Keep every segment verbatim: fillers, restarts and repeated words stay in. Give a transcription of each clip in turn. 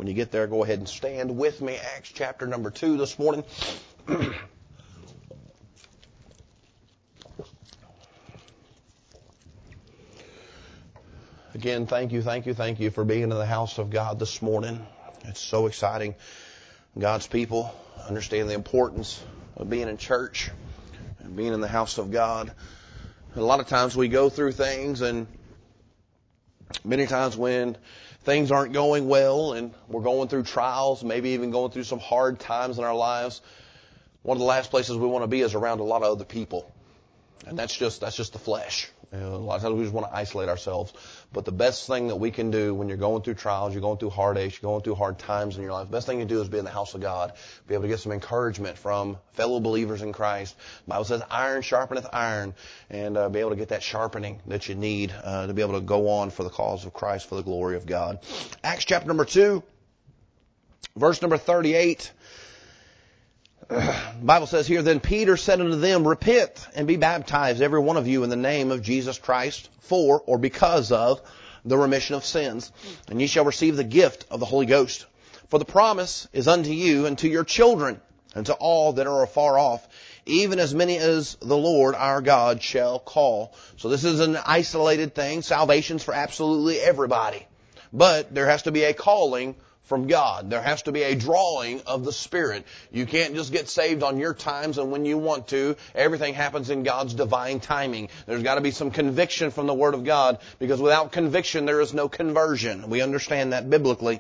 When you get there, go ahead and stand with me. Acts chapter number two this morning. Again, thank you, thank you, thank you for being in the house of God this morning. It's so exciting. God's people understand the importance of being in church and being in the house of God. A lot of times we go through things, and many times when things aren't going well and we're going through trials, maybe even going through some hard times in our lives, one of the last places we want to be is around a lot of other people. And that's just that's just the flesh. You know, a lot of times we just want to isolate ourselves. But the best thing that we can do when you're going through trials, you're going through heartaches, you're going through hard times in your life, the best thing you do is be in the house of God, be able to get some encouragement from fellow believers in Christ. The Bible says iron sharpeneth iron, and uh, be able to get that sharpening that you need uh, to be able to go on for the cause of Christ, for the glory of God. Acts chapter number two, verse number thirty-eight. The Bible says here, Then Peter said unto them, Repent and be baptized, every one of you, in the name of Jesus Christ, for or because of the remission of sins. And ye shall receive the gift of the Holy Ghost. For the promise is unto you and to your children, and to all that are afar off, even as many as the Lord our God shall call. So this is an isolated thing. Salvation's for absolutely everybody. But there has to be a calling from God. There has to be a drawing of the Spirit. You can't just get saved on your times and when you want to. Everything happens in God's divine timing. There's got to be some conviction from the Word of God, because without conviction there is no conversion. We understand that biblically.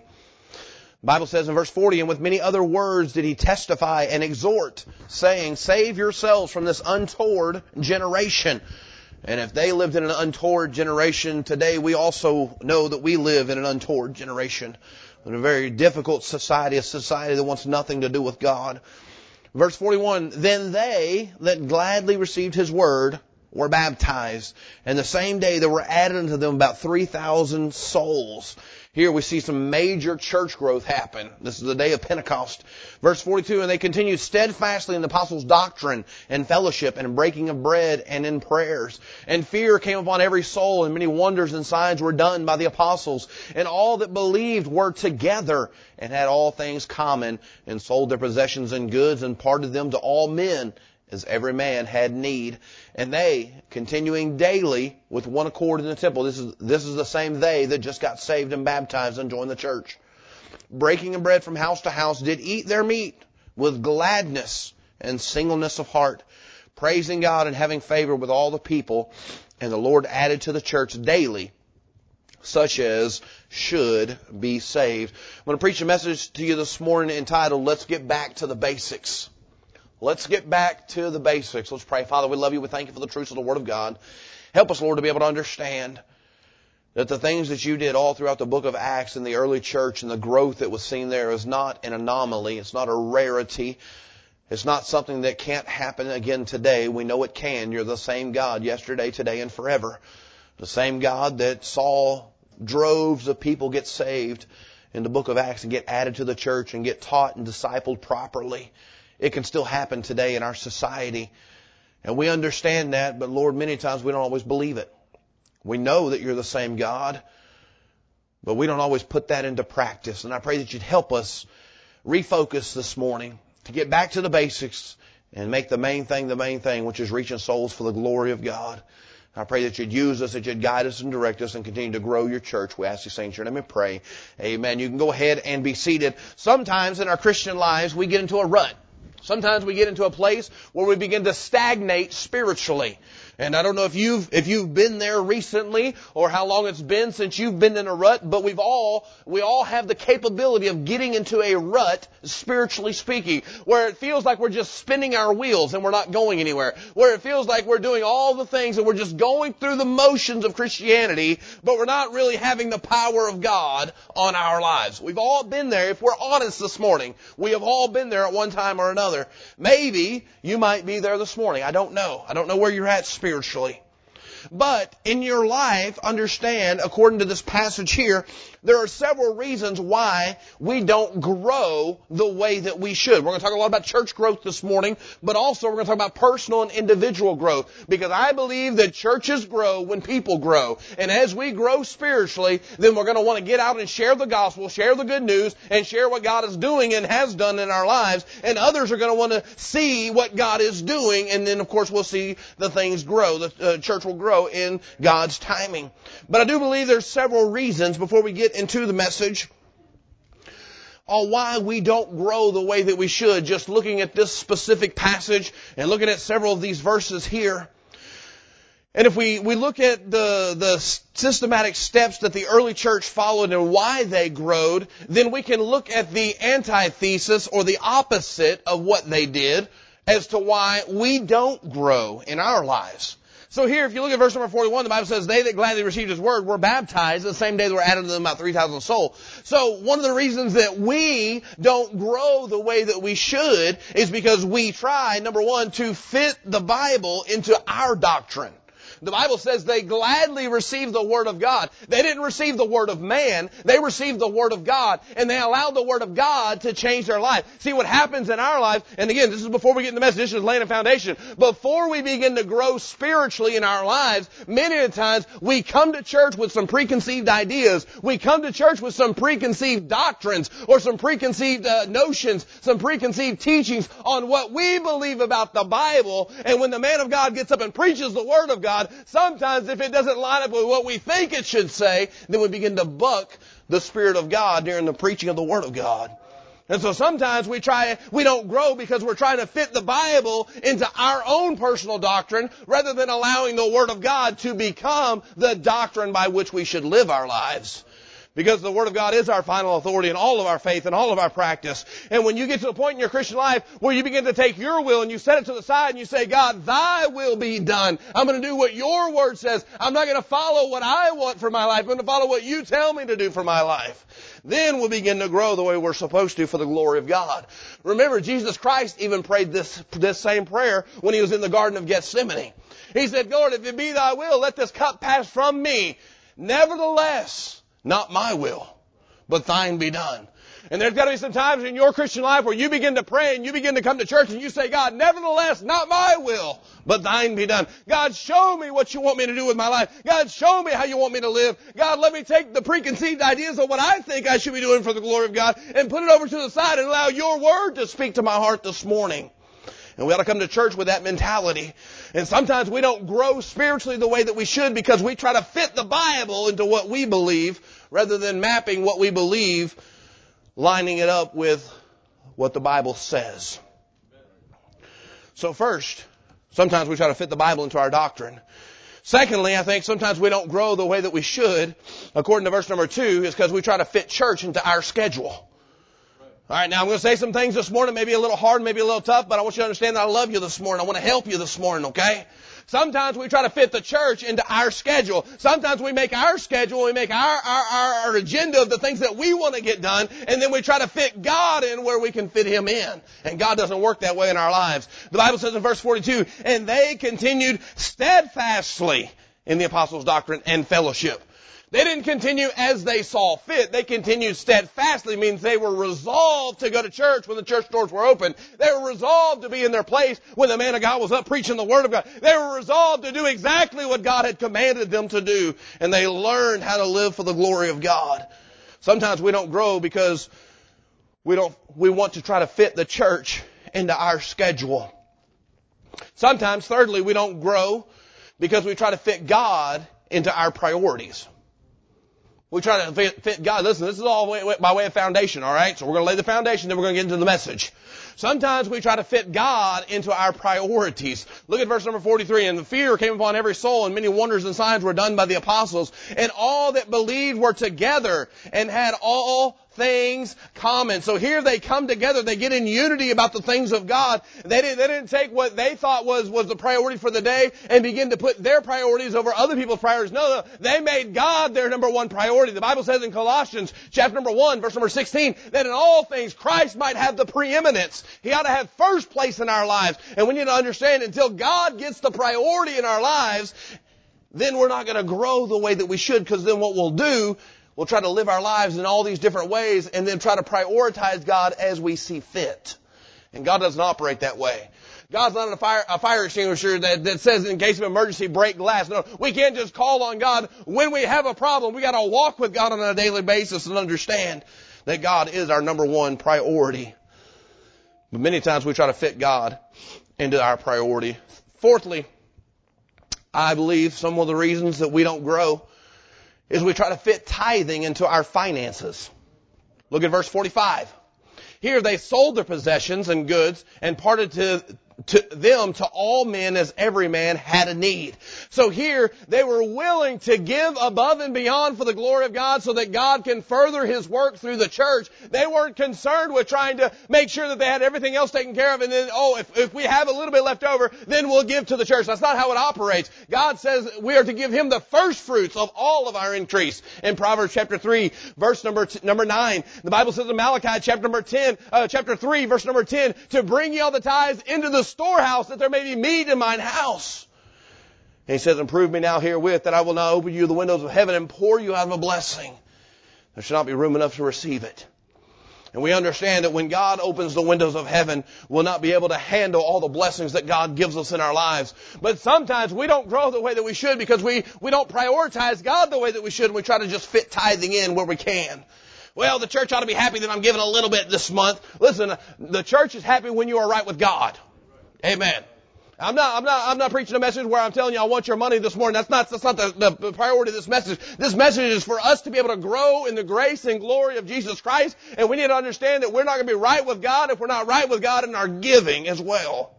The Bible says in verse forty, And with many other words did he testify and exhort, saying, Save yourselves from this untoward generation. And if they lived in an untoward generation, today we also know that we live in an untoward generation. In a very difficult society, a society that wants nothing to do with God. Verse forty-one, Then they that gladly received his word were baptized. And the same day there were added unto them about three thousand souls. Here we see some major church growth happen. This is the day of Pentecost. Verse forty-two, And they continued steadfastly in the apostles' doctrine and fellowship and breaking of bread and in prayers. And fear came upon every soul, and many wonders and signs were done by the apostles. And all that believed were together and had all things common, and sold their possessions and goods and parted them to all men, as every man had need. And they, continuing daily with one accord in the temple, this is this is the same they that just got saved and baptized and joined the church, breaking of bread from house to house, did eat their meat with gladness and singleness of heart, praising God and having favor with all the people. And the Lord added to the church daily such as should be saved. I'm going to preach a message to you this morning entitled, Let's Get Back to the Basics. Let's get back to the basics. Let's pray. Father, we love you. We thank you for the truths of the Word of God. Help us, Lord, to be able to understand that the things that you did all throughout the book of Acts in the early church and the growth that was seen there is not an anomaly. It's not a rarity. It's not something that can't happen again today. We know it can. You're the same God yesterday, today, and forever. The same God that saw droves of people get saved in the book of Acts and get added to the church and get taught and discipled properly. It can still happen today in our society. And we understand that, but Lord, many times we don't always believe it. We know that you're the same God, but we don't always put that into practice. And I pray that you'd help us refocus this morning to get back to the basics and make the main thing the main thing, which is reaching souls for the glory of God. I pray that you'd use us, that you'd guide us and direct us and continue to grow your church. We ask you, saints, your name and pray. Amen. You can go ahead and be seated. Sometimes in our Christian lives, we get into a rut. Sometimes we get into a place where we begin to stagnate spiritually. And I don't know if you've if you've been there recently or how long it's been since you've been in a rut, but we've all we all have the capability of getting into a rut, spiritually speaking, where it feels like we're just spinning our wheels and we're not going anywhere. Where it feels like we're doing all the things and we're just going through the motions of Christianity, but we're not really having the power of God on our lives. We've all been there. If we're honest this morning, we have all been there at one time or another. Maybe you might be there this morning. I don't know. I don't know where you're at spiritually. But in your life, understand, according to this passage here, there are several reasons why we don't grow the way that we should. We're going to talk a lot about church growth this morning, but also we're going to talk about personal and individual growth, because I believe that churches grow when people grow. And as we grow spiritually, then we're going to want to get out and share the gospel, share the good news, and share what God is doing and has done in our lives. And others are going to want to see what God is doing, and then of course we'll see the things grow. The uh, church will grow in God's timing. But I do believe there's several reasons before we get into the message on why we don't grow the way that we should. Just looking at this specific passage and looking at several of these verses here. And if we, we look at the, the systematic steps that the early church followed and why they growed, then we can look at the antithesis or the opposite of what they did as to why we don't grow in our lives. So here, if you look at verse number forty-one, the Bible says, they that gladly received His word were baptized the same day that were added to them about three thousand souls. So one of the reasons that we don't grow the way that we should is because we try, number one, to fit the Bible into our doctrine. The Bible says they gladly received the Word of God. They didn't receive the Word of man. They received the Word of God. And they allowed the Word of God to change their life. See, what happens in our lives, and again, this is before we get in the message, this is laying a foundation. Before we begin to grow spiritually in our lives, many of the times we come to church with some preconceived ideas. We come to church with some preconceived doctrines or some preconceived uh, notions, some preconceived teachings on what we believe about the Bible. And when the man of God gets up and preaches the Word of God, sometimes if it doesn't line up with what we think it should say, then we begin to buck the Spirit of God during the preaching of the Word of God. And so sometimes we try, we don't grow because we're trying to fit the Bible into our own personal doctrine rather than allowing the Word of God to become the doctrine by which we should live our lives. Because the Word of God is our final authority in all of our faith and all of our practice. And when you get to the point in your Christian life where you begin to take your will and you set it to the side and you say, God, Thy will be done. I'm going to do what Your Word says. I'm not going to follow what I want for my life. I'm going to follow what You tell me to do for my life. Then we'll begin to grow the way we're supposed to for the glory of God. Remember, Jesus Christ even prayed this, this same prayer when He was in the Garden of Gethsemane. He said, Lord, if it be Thy will, let this cup pass from me. Nevertheless, not my will, but Thine be done. And there's got to be some times in your Christian life where you begin to pray and you begin to come to church and you say, God, nevertheless, not my will, but Thine be done. God, show me what You want me to do with my life. God, show me how You want me to live. God, let me take the preconceived ideas of what I think I should be doing for the glory of God and put it over to the side and allow Your Word to speak to my heart this morning. And we ought to come to church with that mentality. And sometimes we don't grow spiritually the way that we should because we try to fit the Bible into what we believe rather than mapping what we believe, lining it up with what the Bible says. So first, sometimes we try to fit the Bible into our doctrine. Secondly, I think sometimes we don't grow the way that we should, according to verse number two, is because we try to fit church into our schedule. All right, now I'm going to say some things this morning, maybe a little hard, maybe a little tough, but I want you to understand that I love you this morning. I want to help you this morning, okay? Sometimes we try to fit the church into our schedule. Sometimes we make our schedule, we make our, our, our, our agenda of the things that we want to get done, and then we try to fit God in where we can fit Him in. And God doesn't work that way in our lives. The Bible says in verse forty-two, and they continued steadfastly in the apostles' doctrine and fellowship. They didn't continue as they saw fit. They continued steadfastly, means they were resolved to go to church when the church doors were open. They were resolved to be in their place when the man of God was up preaching the Word of God. They were resolved to do exactly what God had commanded them to do. And they learned how to live for the glory of God. Sometimes we don't grow because we don't, we want to try to fit the church into our schedule. Sometimes, thirdly, we don't grow because we try to fit God into our priorities. We try to fit, fit God. Listen, this is all way, by way of foundation, all right? So we're going to lay the foundation, then we're going to get into the message. Sometimes we try to fit God into our priorities. Look at verse number forty-three. And the fear came upon every soul, and many wonders and signs were done by the apostles. And all that believed were together and had all things common. So here they come together. They get in unity about the things of God. They didn't, they didn't take what they thought was, was the priority for the day and begin to put their priorities over other people's priorities. No, no. They made God their number one priority. The Bible says in Colossians chapter number one, verse number sixteen, that in all things Christ might have the preeminence. He ought to have first place in our lives. And we need to understand until God gets the priority in our lives, then we're not going to grow the way that we should, because then what we'll do, We'll try to live our lives in all these different ways and then try to prioritize God as we see fit. And God doesn't operate that way. God's not a fire, a fire extinguisher that, that says in case of emergency, break glass. No, we can't just call on God when we have a problem. We got to walk with God on a daily basis and understand that God is our number one priority. But many times we try to fit God into our priority. Fourthly, I believe some of the reasons that we don't grow is we try to fit tithing into our finances. Look at verse forty-five. Here they sold their possessions and goods and parted to, to them to all men as every man had a need. So here they were willing to give above and beyond for the glory of God so that God can further His work through the church. They weren't concerned with trying to make sure that they had everything else taken care of and then, oh, if, if we have a little bit left over, then we'll give to the church. That's not how it operates. God says we are to give Him the first fruits of all of our increase. In Proverbs chapter three, verse number t- number nine, the Bible says in Malachi chapter number ten, uh, chapter three, verse number ten, to bring ye all the tithes into the storehouse that there may be meat in mine house. And He says, and prove me now herewith that I will not open you the windows of heaven and pour you out of a blessing. There shall not be room enough to receive it. And we understand that when God opens the windows of heaven, we'll not be able to handle all the blessings that God gives us in our lives. But sometimes we don't grow the way that we should because we, we don't prioritize God the way that we should, and we try to just fit tithing in where we can. Well, the church ought to be happy that I'm giving a little bit this month. Listen, the church is happy when you are right with God. Amen. I'm not, I'm not, I'm not preaching a message where I'm telling you I want your money this morning. That's not, that's not the, the priority of this message. This message is for us to be able to grow in the grace and glory of Jesus Christ. And we need to understand that we're not going to be right with God if we're not right with God in our giving as well.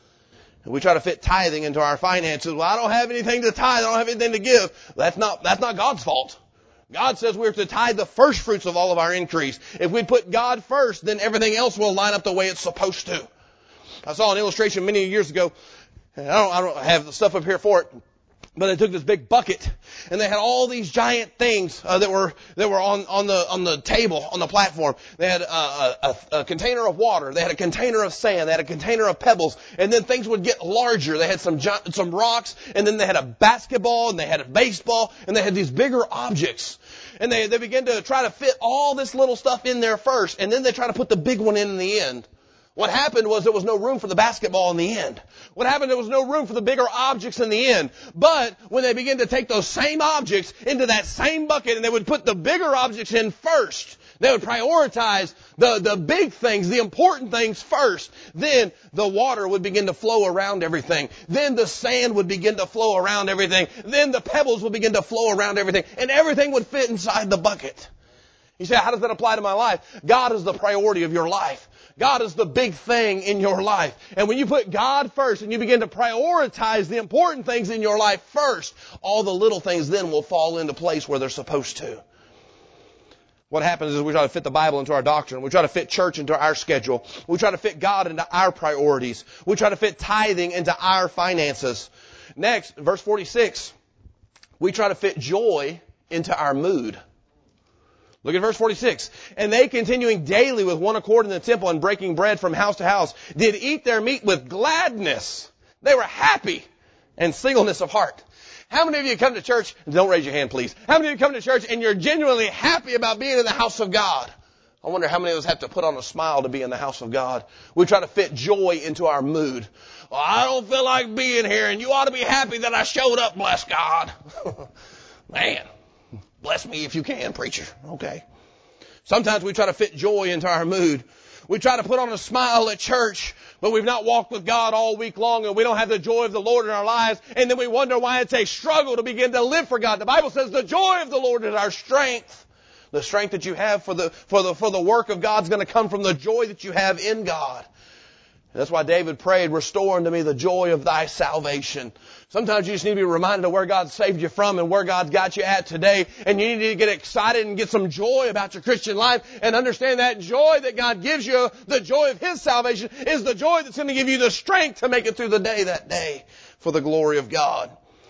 And we try to fit tithing into our finances. Well, I don't have anything to tithe. I don't have anything to give. That's not, that's not God's fault. God says we're to tithe the first fruits of all of our increase. If we put God first, then everything else will line up the way it's supposed to. I saw an illustration many years ago. I don't, I don't have the stuff up here for it, but they took this big bucket and they had all these giant things uh, that were that were on on the on the table on the platform. They had a, a, a container of water, they had a container of sand, they had a container of pebbles, and then things would get larger. They had some some rocks, and then they had a basketball, and they had a baseball, and they had these bigger objects. And they they began to try to fit all this little stuff in there first, and then they try to put the big one in in the end. What happened was there was no room for the basketball in the end. What happened, there was no room for the bigger objects in the end. But when they began to take those same objects into that same bucket and they would put the bigger objects in first, they would prioritize the, the big things, the important things first. Then the water would begin to flow around everything. Then the sand would begin to flow around everything. Then the pebbles would begin to flow around everything. And everything would fit inside the bucket. You say, how does that apply to my life? God is the priority of your life. God is the big thing in your life. And when you put God first and you begin to prioritize the important things in your life first, all the little things then will fall into place where they're supposed to. What happens is we try to fit the Bible into our doctrine. We try to fit church into our schedule. We try to fit God into our priorities. We try to fit tithing into our finances. Next, verse forty-six, we try to fit joy into our mood. Look at verse forty-six. And they, continuing daily with one accord in the temple and breaking bread from house to house, did eat their meat with gladness. They were happy and singleness of heart. How many of you come to church? Don't raise your hand, please. How many of you come to church and you're genuinely happy about being in the house of God? I wonder how many of us have to put on a smile to be in the house of God. We try to fit joy into our mood. Well, I don't feel like being here, and you ought to be happy that I showed up, bless God. Man. Bless me if you can, preacher. Okay. Sometimes we try to fit joy into our mood. We try to put on a smile at church, but we've not walked with God all week long, and we don't have the joy of the Lord in our lives, and then we wonder why it's a struggle to begin to live for God. The Bible says the joy of the Lord is our strength. The strength that you have for the for the for the work of God is going to come from the joy that you have in God. And that's why David prayed, restore unto me the joy of thy salvation. Sometimes you just need to be reminded of where God saved you from and where God's got you at today. And you need to get excited and get some joy about your Christian life and understand that joy that God gives you, the joy of His salvation, is the joy that's going to give you the strength to make it through the day that day for the glory of God.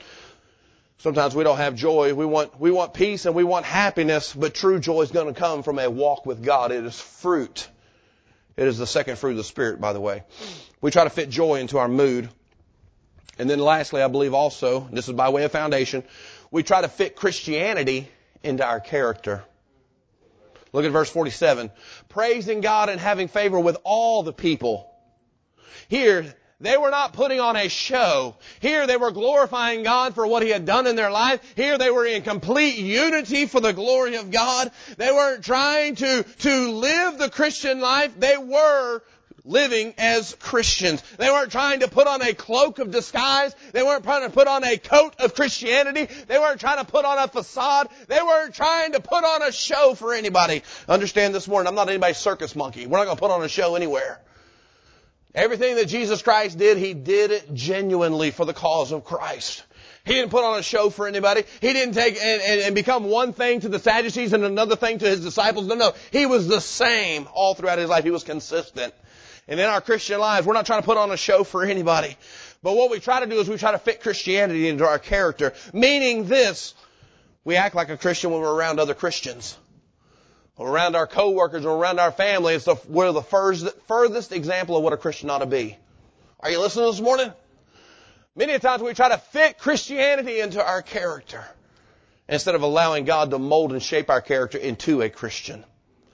Sometimes we don't have joy. We want, we want peace and we want happiness, but true joy is going to come from a walk with God. It is fruit. It is the second fruit of the Spirit, by the way. We try to fit joy into our mood. And then lastly, I believe also, this is by way of foundation, we try to fit Christianity into our character. Look at verse forty-seven. Praising God and having favor with all the people. Here, they were not putting on a show. Here they were glorifying God for what He had done in their life. Here they were in complete unity for the glory of God. They weren't trying to, to live the Christian life. They were living as Christians. They weren't trying to put on a cloak of disguise. They weren't trying to put on a coat of Christianity. They weren't trying to put on a facade. They weren't trying to put on a show for anybody. Understand this morning, I'm not anybody's circus monkey. We're not going to put on a show anywhere. Everything that Jesus Christ did, He did it genuinely for the cause of Christ. He didn't put on a show for anybody. He didn't take and, and, and become one thing to the Sadducees and another thing to His disciples. No, no. He was the same all throughout His life. He was consistent. And in our Christian lives, we're not trying to put on a show for anybody. But what we try to do is we try to fit Christianity into our character. Meaning this, we act like a Christian when we're around other Christians. Or around our coworkers or around our family. It's the, we're the furthest, furthest example of what a Christian ought to be. Are you listening this morning? Many times we try to fit Christianity into our character instead of allowing God to mold and shape our character into a Christian.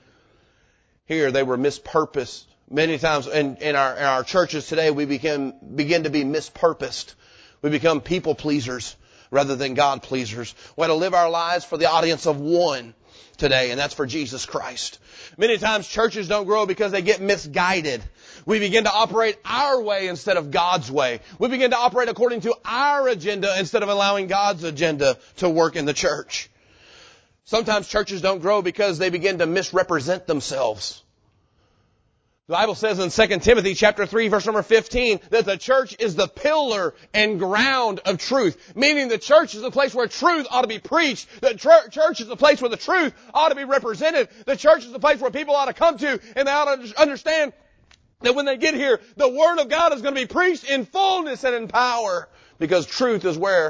Here they were mispurposed. Many times in, in, our, in our churches today we begin, begin to be mispurposed. We become people pleasers rather than God pleasers. We want to live our lives for the audience of one today, and that's for Jesus Christ. Many times churches don't grow because they get misguided. We begin to operate our way instead of God's way. We begin to operate according to our agenda instead of allowing God's agenda to work in the church. Sometimes churches don't grow because they begin to misrepresent themselves. The Bible says in Second Timothy chapter three, verse number fifteen, that the church is the pillar and ground of truth. Meaning the church is a place where truth ought to be preached. The tr- church is a place where the truth ought to be represented. The church is a place where people ought to come to and they ought to understand that when they get here, the Word of God is going to be preached in fullness and in power. Because truth is where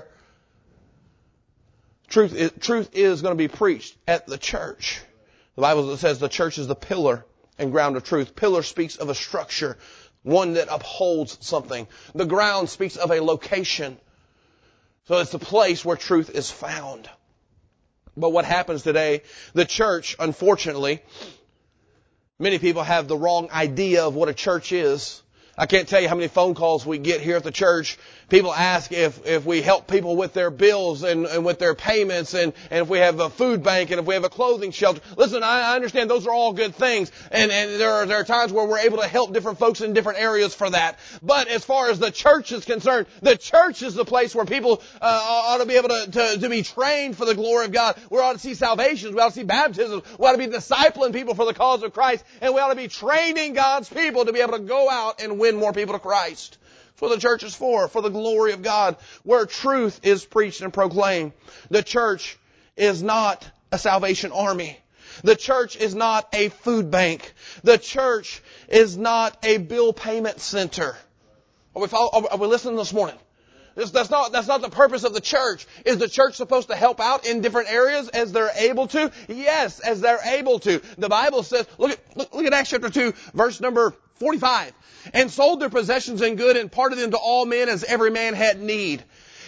truth is, truth is going to be preached at the church. The Bible says the church is the pillar and ground of truth. Pillar speaks of a structure, one that upholds something. The ground speaks of a location. So it's the place where truth is found. But what happens today, the church, unfortunately, many people have the wrong idea of what a church is. I can't tell you how many phone calls we get here at the church. People ask if, if we help people with their bills and, and with their payments and, and if we have a food bank and if we have a clothing shelter. Listen, I, I understand those are all good things. And, and there are, there are times where we're able to help different folks in different areas for that. But as far as the church is concerned, the church is the place where people uh, ought to be able to, to, to be trained for the glory of God. We ought to see salvations. We ought to see baptisms. We ought to be discipling people for the cause of Christ. And we ought to be training God's people to be able to go out and win more people to Christ. That's what the church is for, for the glory of God, where truth is preached and proclaimed. The church is not a Salvation Army. The church is not a food bank. The church is not a bill payment center. Are we, follow, are we listening this morning? This, that's not, that's not the purpose of the church. Is the church supposed to help out in different areas as they're able to? Yes, as they're able to. The Bible says, look at, look, look at Acts chapter two, verse number forty-five. And sold their possessions and good and parted them to all men as every man had need.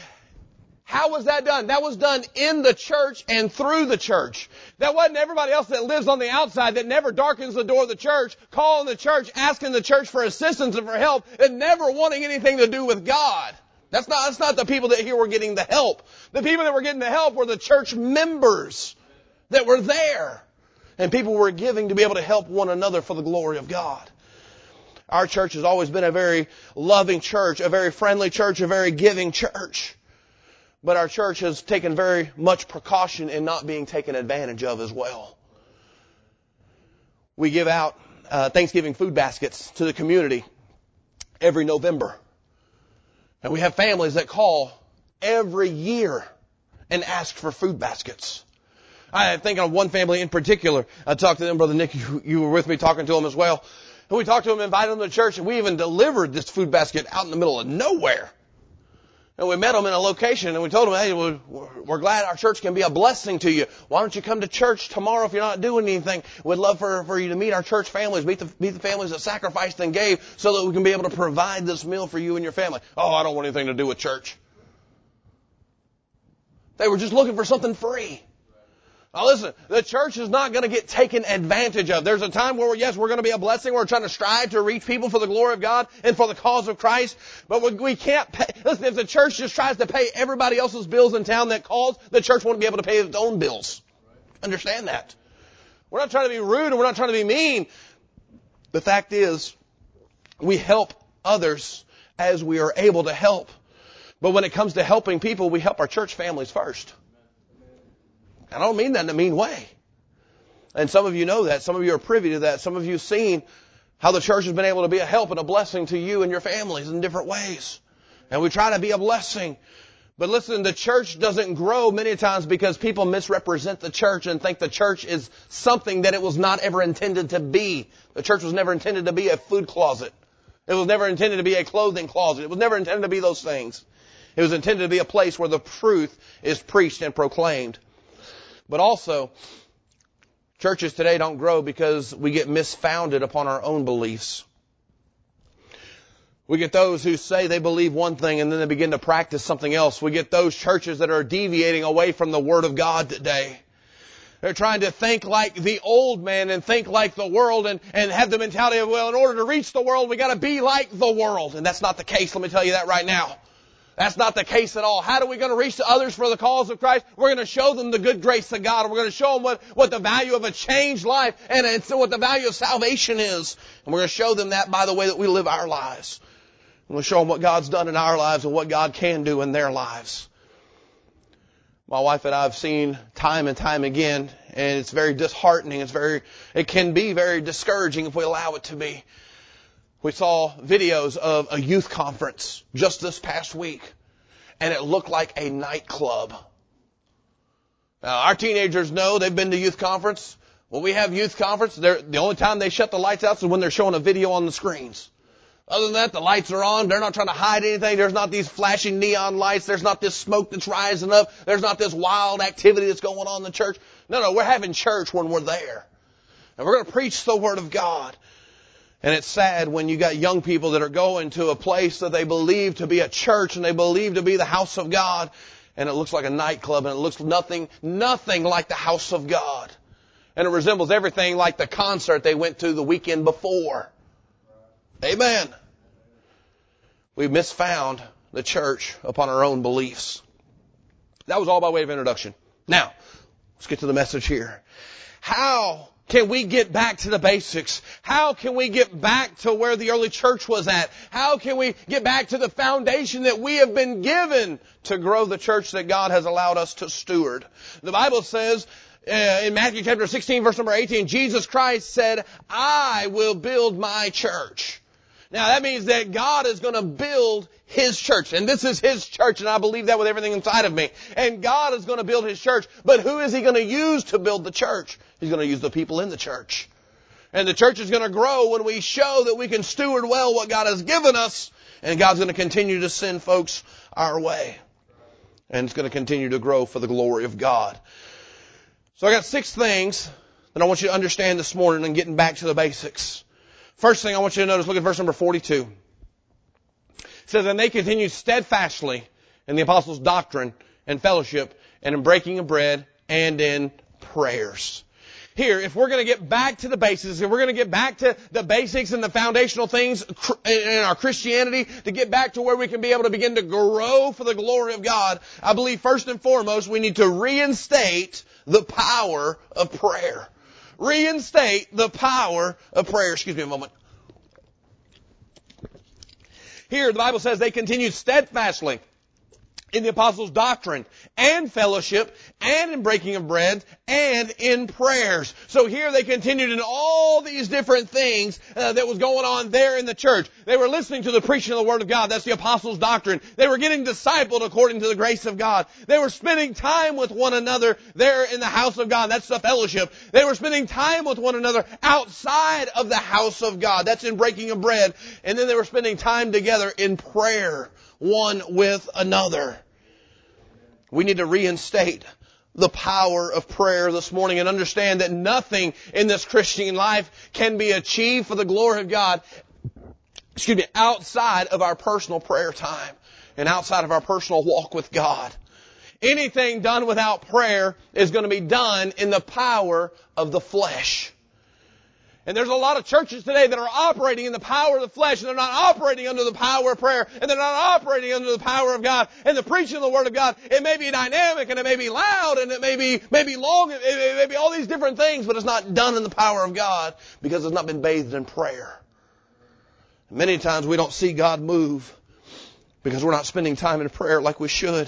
How was that done? That was done in the church and through the church. That wasn't everybody else that lives on the outside that never darkens the door of the church, calling the church, asking the church for assistance and for help, and never wanting anything to do with God. That's not, that's not the people that here were getting the help. The people that were getting the help were the church members that were there. And people were giving to be able to help one another for the glory of God. Our church has always been a very loving church, a very friendly church, a very giving church. But our church has taken very much precaution in not being taken advantage of as well. We give out uh, Thanksgiving food baskets to the community every November. And we have families that call every year and ask for food baskets. I think of one family in particular. I talked to them, Brother Nick, you, you were with me talking to them as well. And we talked to them, invited them to church, and we even delivered this food basket out in the middle of nowhere. And we met them in a location, and we told them, hey, we're, we're glad our church can be a blessing to you. Why don't you come to church tomorrow if you're not doing anything? We'd love for, for you to meet our church families, meet the, meet the families that sacrificed and gave so that we can be able to provide this meal for you and your family. Oh, I don't want anything to do with church. They were just looking for something free. Now listen, the church is not going to get taken advantage of. There's a time where, yes, we're going to be a blessing. We're trying to strive to reach people for the glory of God and for the cause of Christ. But we, we can't pay. Listen, if the church just tries to pay everybody else's bills in town that calls, the church won't be able to pay its own bills. Understand that. We're not trying to be rude and we're not trying to be mean. The fact is, we help others as we are able to help. But when it comes to helping people, we help our church families first. I don't mean that in a mean way. And some of you know that. Some of you are privy to that. Some of you have seen how the church has been able to be a help and a blessing to you and your families in different ways. And we try to be a blessing. But listen, the church doesn't grow many times because people misrepresent the church and think the church is something that it was not ever intended to be. The church was never intended to be a food closet. It was never intended to be a clothing closet. It was never intended to be those things. It was intended to be a place where the truth is preached and proclaimed. But also, churches today don't grow because we get misfounded upon our own beliefs. We get those who say they believe one thing and then they begin to practice something else. We get those churches that are deviating away from the Word of God today. They're trying to think like the old man and think like the world and, and have the mentality of, well, in order to reach the world, we got to be like the world. And that's not the case. Let me tell you that right now. That's not the case at all. How are we going to reach the others for the cause of Christ? We're going to show them the good grace of God. And we're going to show them what, what the value of a changed life and it's what the value of salvation is. And we're going to show them that by the way that we live our lives. And we'll show them what God's done in our lives and what God can do in their lives. My wife and I have seen time and time again, and it's very disheartening. It's very, it can be very discouraging if we allow it to be. We saw videos of a youth conference just this past week, and it looked like a nightclub. Now, our teenagers know they've been to youth conference. When we have youth conference, the only time they shut the lights out is when they're showing a video on the screens. Other than that, the lights are on. They're not trying to hide anything. There's not these flashing neon lights. There's not this smoke that's rising up. There's not this wild activity that's going on in the church. No, no, we're having church when we're there. And we're going to preach the Word of God. And it's sad when you got young people that are going to a place that they believe to be a church and they believe to be the house of God. And it looks like a nightclub and it looks nothing, nothing like the house of God. And it resembles everything like the concert they went to the weekend before. Amen. We've misfound the church upon our own beliefs. That was all by way of introduction. Now, let's get to the message here. How can we get back to the basics? How can we get back to where the early church was at? How can we get back to the foundation that we have been given to grow the church that God has allowed us to steward? The Bible says uh, in Matthew chapter sixteen, verse number eighteen, Jesus Christ said, I will build my church. Now that means that God is going to build His church. And this is His church, and I believe that with everything inside of me. And God is going to build His church. But who is He going to use to build the church? He's going to use the people in the church. And the church is going to grow when we show that we can steward well what God has given us. And God's going to continue to send folks our way. And it's going to continue to grow for the glory of God. So I got six things that I want you to understand this morning and getting back to the basics. First thing I want you to notice, look at verse number forty-two. It says, and they continued steadfastly in the apostles' doctrine and fellowship and in breaking of bread and in prayers. Here, if we're going to get back to the basics, if we're going to get back to the basics and the foundational things in our Christianity, to get back to where we can be able to begin to grow for the glory of God, I believe first and foremost we need to reinstate the power of prayer. Reinstate the power of prayer. Excuse me a moment. Here, the Bible says they continued steadfastly in the apostles' doctrine and fellowship and in breaking of bread and in prayers. So here they continued in all these different things uh, that was going on there in the church. They were listening to the preaching of the Word of God. That's the apostles' doctrine. They were getting discipled according to the grace of God. They were spending time with one another there in the house of God. That's the fellowship. They were spending time with one another outside of the house of God. That's in breaking of bread. And then they were spending time together in prayer, one with another. We need to reinstate the power of prayer this morning and understand that nothing in this Christian life can be achieved for the glory of God, excuse me, outside of our personal prayer time and outside of our personal walk with God. Anything done without prayer is going to be done in the power of the flesh. And there's a lot of churches today that are operating in the power of the flesh, and they're not operating under the power of prayer, and they're not operating under the power of God. And the preaching of the Word of God, it may be dynamic, and it may be loud, and it may be, may be long, it, it may be all these different things, but it's not done in the power of God because it's not been bathed in prayer. Many times we don't see God move because we're not spending time in prayer like we should.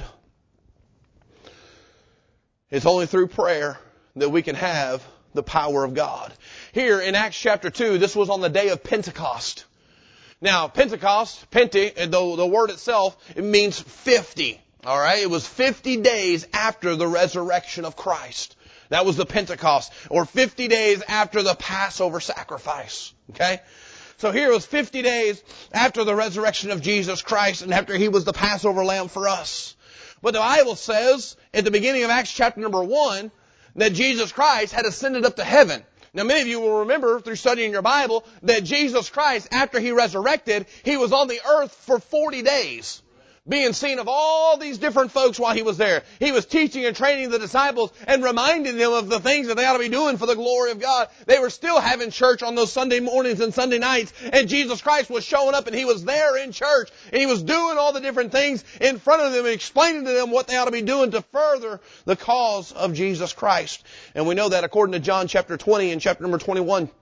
It's only through prayer that we can have the power of God. Here in Acts chapter two, this was on the day of Pentecost. Now, Pentecost, Pente, the, the word itself, it means fifty. All right? It was fifty days after the resurrection of Christ. That was the Pentecost. Or fifty days after the Passover sacrifice. Okay? So here it was fifty days after the resurrection of Jesus Christ and after He was the Passover lamb for us. But the Bible says at the beginning of Acts chapter number one that Jesus Christ had ascended up to heaven. Now many of you will remember through studying your Bible that Jesus Christ, after He resurrected, He was on the earth for forty days. Being seen of all these different folks while He was there. He was teaching and training the disciples and reminding them of the things that they ought to be doing for the glory of God. They were still having church on those Sunday mornings and Sunday nights, and Jesus Christ was showing up and He was there in church, and He was doing all the different things in front of them and explaining to them what they ought to be doing to further the cause of Jesus Christ. And we know that according to John chapter twenty and chapter number twenty-one.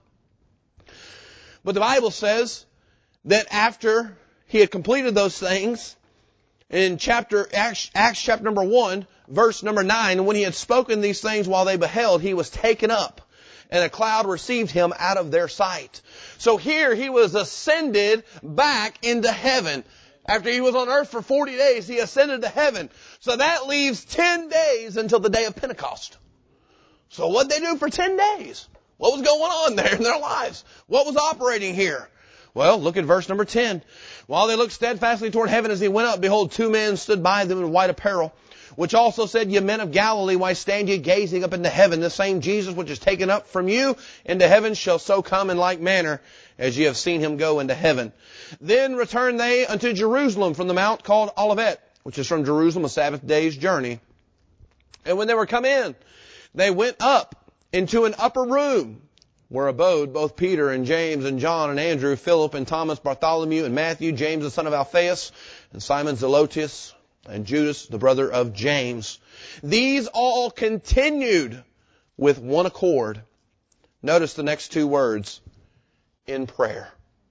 But the Bible says that after He had completed those things, in chapter Acts, Acts chapter number one, verse number nine, when He had spoken these things while they beheld, He was taken up, and a cloud received Him out of their sight. So here He was ascended back into heaven. After He was on earth for forty days, He ascended to heaven. So that leaves ten days until the day of Pentecost. So what'd they do for ten days? What was going on there in their lives? What was operating here? Well, look at verse number ten. While they looked steadfastly toward heaven as He went up, behold, two men stood by them in white apparel, which also said, Ye men of Galilee, why stand ye gazing up into heaven? The same Jesus which is taken up from you into heaven shall so come in like manner as ye have seen Him go into heaven. Then returned they unto Jerusalem from the mount called Olivet, which is from Jerusalem a Sabbath day's journey. And when they were come in, they went up into an upper room, where abode both Peter and James and John and Andrew, Philip and Thomas, Bartholomew and Matthew, James the son of Alphaeus, and Simon Zelotes, and Judas the brother of James. These all continued with one accord. Notice the next two words, in prayer.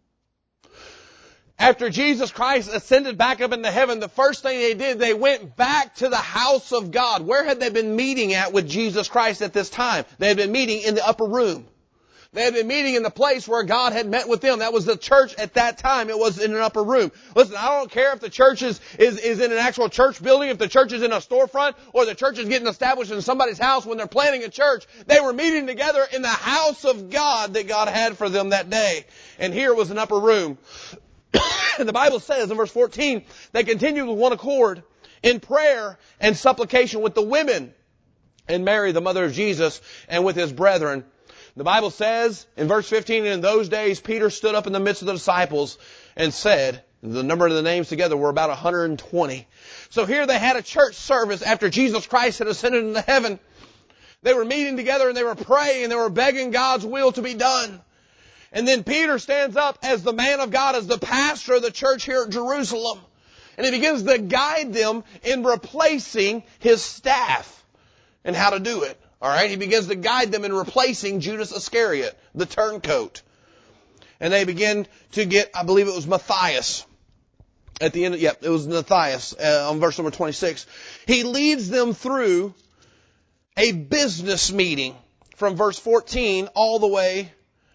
After Jesus Christ ascended back up into heaven, the first thing they did, they went back to the house of God. Where had they been meeting at with Jesus Christ at this time? They had been meeting in the upper room. They had been meeting in the place where God had met with them. That was the church at that time. It was in an upper room. Listen, I don't care if the church is, is, is in an actual church building, if the church is in a storefront, or the church is getting established in somebody's house when they're planning a church. They were meeting together in the house of God that God had for them that day. And here was an upper room. And the Bible says in verse fourteen, they continued with one accord in prayer and supplication with the women and Mary, the mother of Jesus, and with His brethren. The Bible says in verse fifteen, in those days Peter stood up in the midst of the disciples and said, the number of the names together were about one hundred twenty. So here they had a church service after Jesus Christ had ascended into heaven. They were meeting together and they were praying and they were begging God's will to be done. And then Peter stands up as the man of God, as the pastor of the church here at Jerusalem. And he begins to guide them in replacing his staff and how to do it. All right, he begins to guide them in replacing Judas Iscariot, the turncoat. And they begin to get, I believe it was Matthias. At the end, of, yep, it was Matthias uh, on verse number twenty-six. He leads them through a business meeting from verse fourteen all the way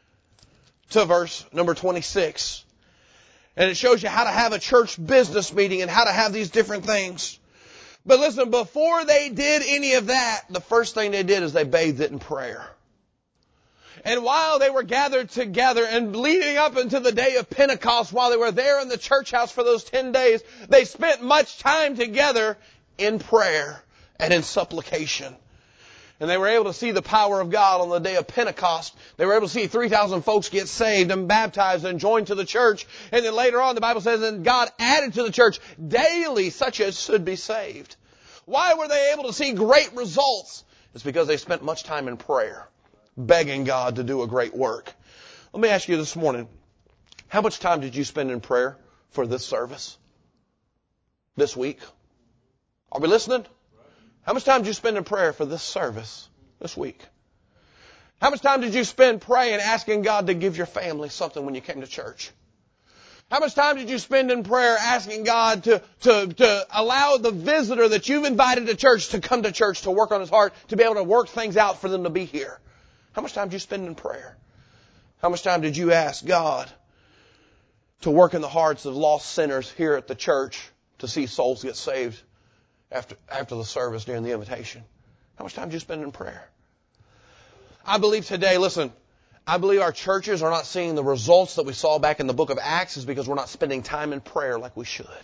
to verse number twenty-six. And it shows you how to have a church business meeting and how to have these different things. But listen, before they did any of that, the first thing they did is they bathed it in prayer. And while they were gathered together and leading up into the day of Pentecost, while they were there in the church house for those ten days, they spent much time together in prayer and in supplication. And they were able to see the power of God on the day of Pentecost. They were able to see three thousand folks get saved and baptized and joined to the church. And then later on, the Bible says, and God added to the church daily such as should be saved. Why were they able to see great results? It's because they spent much time in prayer, begging God to do a great work. Let me ask you this morning, how much time did you spend in prayer for this service? This week? Are we listening? How much time did you spend in prayer for this service this week? How much time did you spend praying, asking God to give your family something when you came to church? How much time did you spend in prayer asking God to, to, to allow the visitor that you've invited to church to come to church, to work on his heart, to be able to work things out for them to be here? How much time did you spend in prayer? How much time did you ask God to work in the hearts of lost sinners here at the church to see souls get saved after, after the service during the invitation? How much time did you spend in prayer? I believe today, listen, I believe our churches are not seeing the results that we saw back in the book of Acts is because we're not spending time in prayer like we should.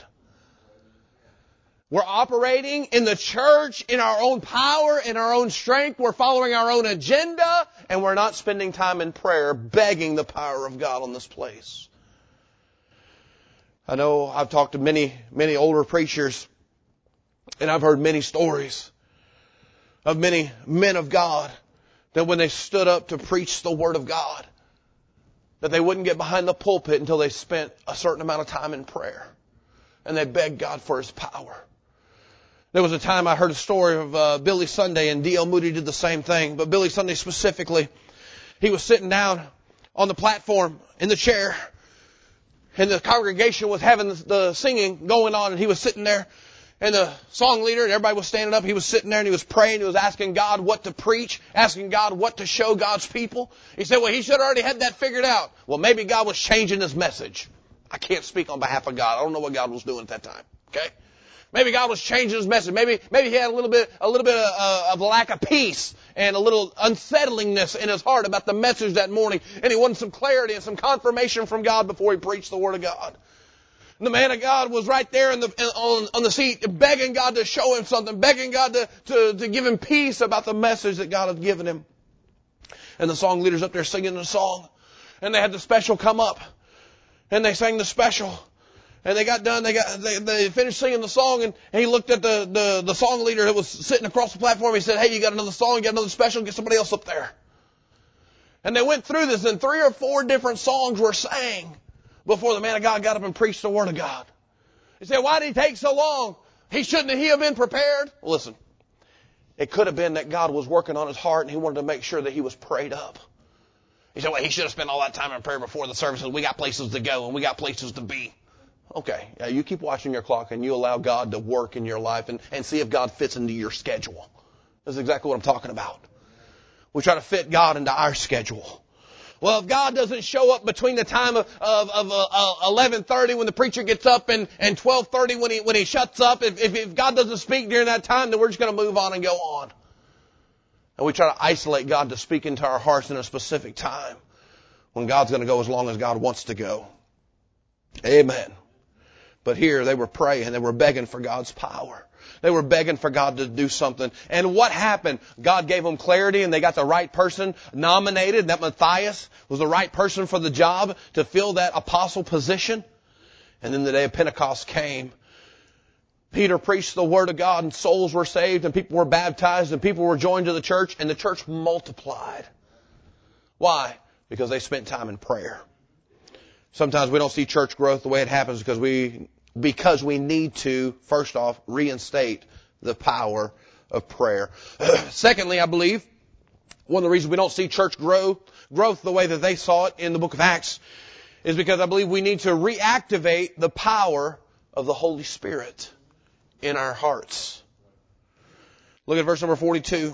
We're operating in the church in our own power, in our own strength. We're following our own agenda, and we're not spending time in prayer, begging the power of God on this place. I know I've talked to many, many older preachers, and I've heard many stories of many men of God that when they stood up to preach the Word of God, that they wouldn't get behind the pulpit until they spent a certain amount of time in prayer. And they begged God for His power. There was a time I heard a story of uh, Billy Sunday, and D L Moody did the same thing. But Billy Sunday specifically, he was sitting down on the platform in the chair, and the congregation was having the, the singing going on, and he was sitting there. And the song leader and everybody was standing up. He was sitting there and he was praying. He was asking God what to preach, asking God what to show God's people. He said, well, he should have already had that figured out. Well, maybe God was changing his message. I can't speak on behalf of God. I don't know what God was doing at that time. Okay? Maybe God was changing his message. Maybe, maybe he had a little bit, a little bit of, uh, of lack of peace and a little unsettlingness in his heart about the message that morning. And he wanted some clarity and some confirmation from God before he preached the Word of God. And the man of God was right there in the, on, on the seat, begging God to show him something, begging God to, to, to give him peace about the message that God had given him. And the song leader's up there singing the song. And they had the special come up. And they sang the special. And they got done, they got, they, they finished singing the song, and he looked at the, the, the song leader that was sitting across the platform. He said, hey, you got another song, you got another special, get somebody else up there. And they went through this, and three or four different songs were sang before the man of God got up and preached the Word of God. He said, why did he take so long? He shouldn't he have been prepared? Well, listen, it could have been that God was working on his heart and he wanted to make sure that he was prayed up. He said, well, he should have spent all that time in prayer before the services. We got places to go and we got places to be. Okay, yeah, you keep watching your clock and you allow God to work in your life and, and see if God fits into your schedule. That's exactly what I'm talking about. We try to fit God into our schedule. Well, if God doesn't show up between the time of, of, of uh, eleven thirty when the preacher gets up and, and twelve thirty when he, when he shuts up, if, if, if God doesn't speak during that time, then we're just going to move on and go on. And we try to isolate God to speak into our hearts in a specific time when God's going to go as long as God wants to go. Amen. But here they were praying, they were begging for God's power. They were begging for God to do something. And what happened? God gave them clarity and they got the right person nominated. That Matthias was the right person for the job to fill that apostle position. And then the day of Pentecost came. Peter preached the Word of God and souls were saved and people were baptized and people were joined to the church and the church multiplied. Why? Because they spent time in prayer. Sometimes we don't see church growth the way it happens because we because we need to, first off, reinstate the power of prayer. Secondly, I believe, one of the reasons we don't see church grow, growth the way that they saw it in the book of Acts is because I believe we need to reactivate the power of the Holy Spirit in our hearts. Look at verse number forty-two.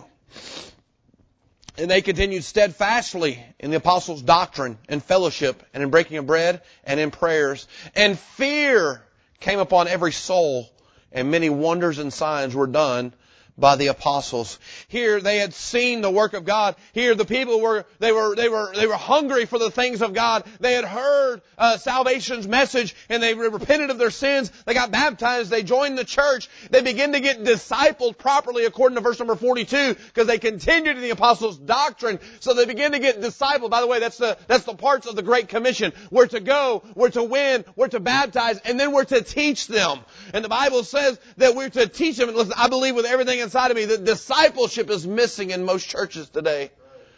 And they continued steadfastly in the apostles' doctrine and fellowship and in breaking of bread and in prayers. And fear came upon every soul, and many wonders and signs were done by the apostles. Here they had seen the work of God. Here the people were, they were, they were, they were hungry for the things of God. They had heard uh, salvation's message and they repented of their sins. They got baptized. They joined the church. They began to get discipled properly according to verse number forty-two because they continued in the apostles' doctrine. So they began to get discipled. By the way, that's the, that's the parts of the Great Commission. We're to go, we're to win, we're to baptize, and then we're to teach them. And the Bible says that we're to teach them. And listen, I believe with everything inside of me that discipleship is missing in most churches today.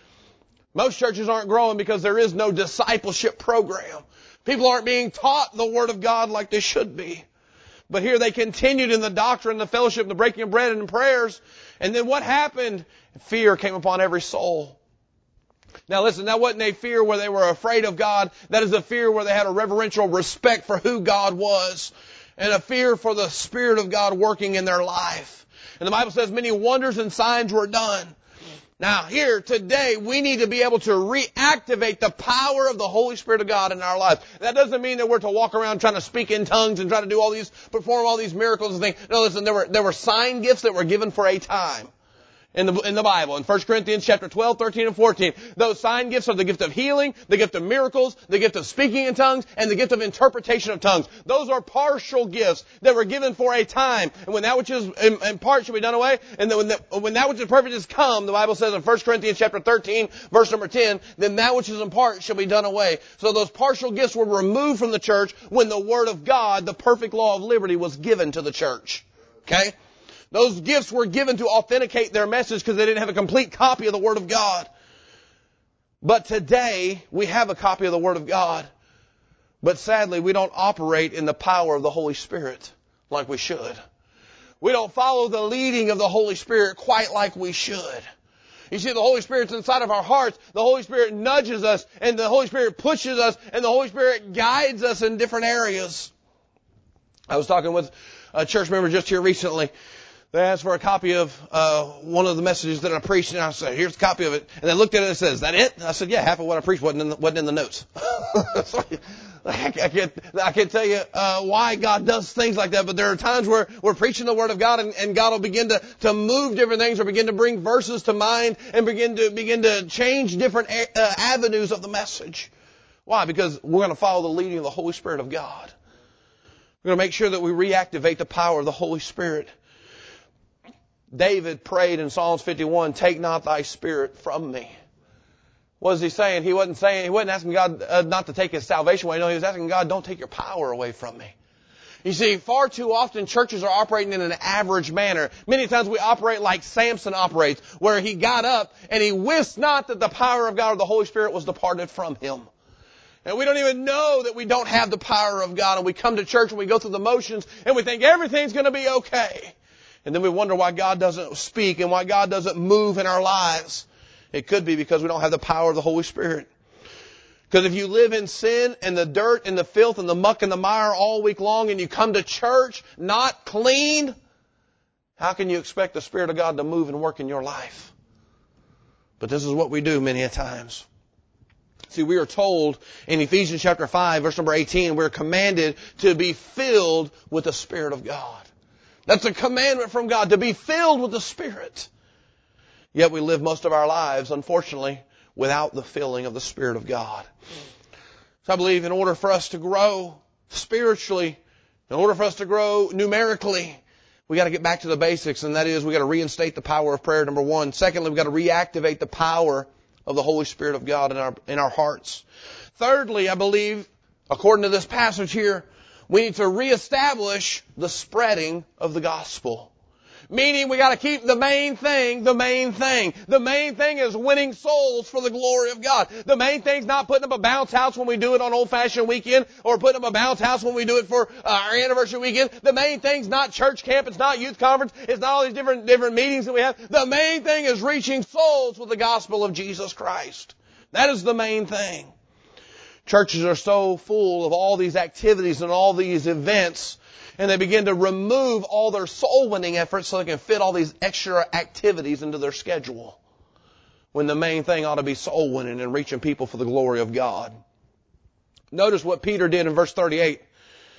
Most churches aren't growing because there is no discipleship program. People aren't being taught the Word of God like they should be. But here they continued in the doctrine, the fellowship, the breaking of bread and prayers. And then what happened? Fear came upon every soul. Now listen, that wasn't a fear where they were afraid of God. That is a fear where they had a reverential respect for who God was. And a fear for the Spirit of God working in their life. And the Bible says many wonders and signs were done. Now here today we need to be able to reactivate the power of the Holy Spirit of God in our lives. That doesn't mean that we're to walk around trying to speak in tongues and try to do all these, perform all these miracles and things. No, listen, there were, there were sign gifts that were given for a time. In the, in the Bible, in First Corinthians chapter twelve, thirteen, and fourteen. Those sign gifts are the gift of healing, the gift of miracles, the gift of speaking in tongues, and the gift of interpretation of tongues. Those are partial gifts that were given for a time. And when that which is in, in part shall be done away, and then when, the, when that which is perfect is come, the Bible says in First Corinthians chapter thirteen, verse number ten, then that which is in part shall be done away. So those partial gifts were removed from the church when the Word of God, the perfect law of liberty, was given to the church. Okay? Those gifts were given to authenticate their message because they didn't have a complete copy of the Word of God. But today, we have a copy of the Word of God. But sadly, we don't operate in the power of the Holy Spirit like we should. We don't follow the leading of the Holy Spirit quite like we should. You see, the Holy Spirit's inside of our hearts. The Holy Spirit nudges us, and the Holy Spirit pushes us, and the Holy Spirit guides us in different areas. I was talking with a church member just here recently. They asked for a copy of uh one of the messages that I preached, and I said, here's a copy of it. And they looked at it and said, is that it? And I said, yeah, half of what I preached wasn't in the, wasn't in the notes. So, I can't, I can't tell you uh why God does things like that, but there are times where we're preaching the Word of God, and, and God will begin to, to move different things or begin to bring verses to mind and begin to begin to change different uh, avenues of the message. Why? Because we're going to follow the leading of the Holy Spirit of God. We're going to make sure that we reactivate the power of the Holy Spirit. David prayed in Psalms fifty-one, take not thy spirit from me. What is he saying? He wasn't saying, he wasn't asking God uh, not to take his salvation away. No, he was asking God, don't take your power away from me. You see, far too often churches are operating in an average manner. Many times we operate like Samson operates, where he got up and he wist not that the power of God or the Holy Spirit was departed from him. And we don't even know that we don't have the power of God. And we come to church and we go through the motions and we think everything's going to be okay. And then we wonder why God doesn't speak and why God doesn't move in our lives. It could be because we don't have the power of the Holy Spirit. Because if you live in sin and the dirt and the filth and the muck and the mire all week long and you come to church not clean, how can you expect the Spirit of God to move and work in your life? But this is what we do many a times. See, we are told in Ephesians chapter five, verse number eighteen, we're commanded to be filled with the Spirit of God. That's a commandment from God, to be filled with the Spirit. Yet we live most of our lives, unfortunately, without the filling of the Spirit of God. So I believe in order for us to grow spiritually, in order for us to grow numerically, we got to get back to the basics, and that is we got to reinstate the power of prayer, number one. Secondly, we got to reactivate the power of the Holy Spirit of God in our in our hearts. Thirdly, I believe, according to this passage here, we need to reestablish the spreading of the gospel. Meaning we got to keep the main thing, the main thing. The main thing is winning souls for the glory of God. The main thing's not putting up a bounce house when we do it on Old Fashioned Weekend or putting up a bounce house when we do it for our anniversary weekend. The main thing's not church camp. It's not youth conference. It's not all these different, different meetings that we have. The main thing is reaching souls with the gospel of Jesus Christ. That is the main thing. Churches are so full of all these activities and all these events, and they begin to remove all their soul winning efforts so they can fit all these extra activities into their schedule. When the main thing ought to be soul winning and reaching people for the glory of God. Notice what Peter did in verse thirty-eight.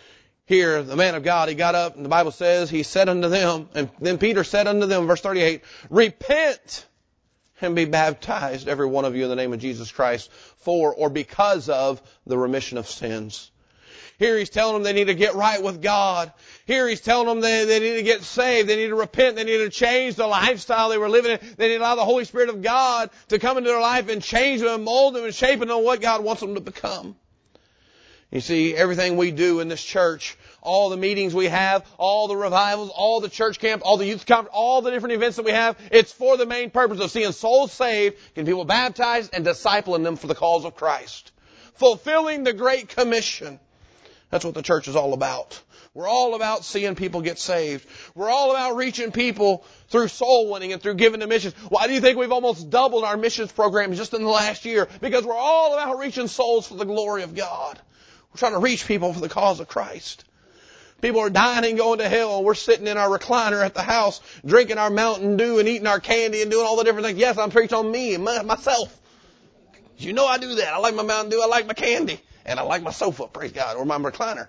Here, the man of God, he got up, and the Bible says, he said unto them, and then Peter said unto them, verse thirty-eight, repent and be baptized, every one of you, in the name of Jesus Christ, for or because of the remission of sins. Here he's telling them they need to get right with God. Here he's telling them they, they need to get saved. They need to repent. They need to change the lifestyle they were living in. They need to allow the Holy Spirit of God to come into their life and change them and mold them and shape them on what God wants them to become. You see, everything we do in this church, all the meetings we have, all the revivals, all the church camp, all the youth conference, all the different events that we have, it's for the main purpose of seeing souls saved, getting people baptized, and discipling them for the cause of Christ. Fulfilling the Great Commission. That's what the church is all about. We're all about seeing people get saved. We're all about reaching people through soul winning and through giving to missions. Why do you think we've almost doubled our missions program just in the last year? Because we're all about reaching souls for the glory of God. We're trying to reach people for the cause of Christ. People are dying and going to hell, and we're sitting in our recliner at the house, drinking our Mountain Dew and eating our candy and doing all the different things. Yes, I'm preaching on me and my, myself. You know I do that. I like my Mountain Dew, I like my candy, and I like my sofa, praise God, or my recliner.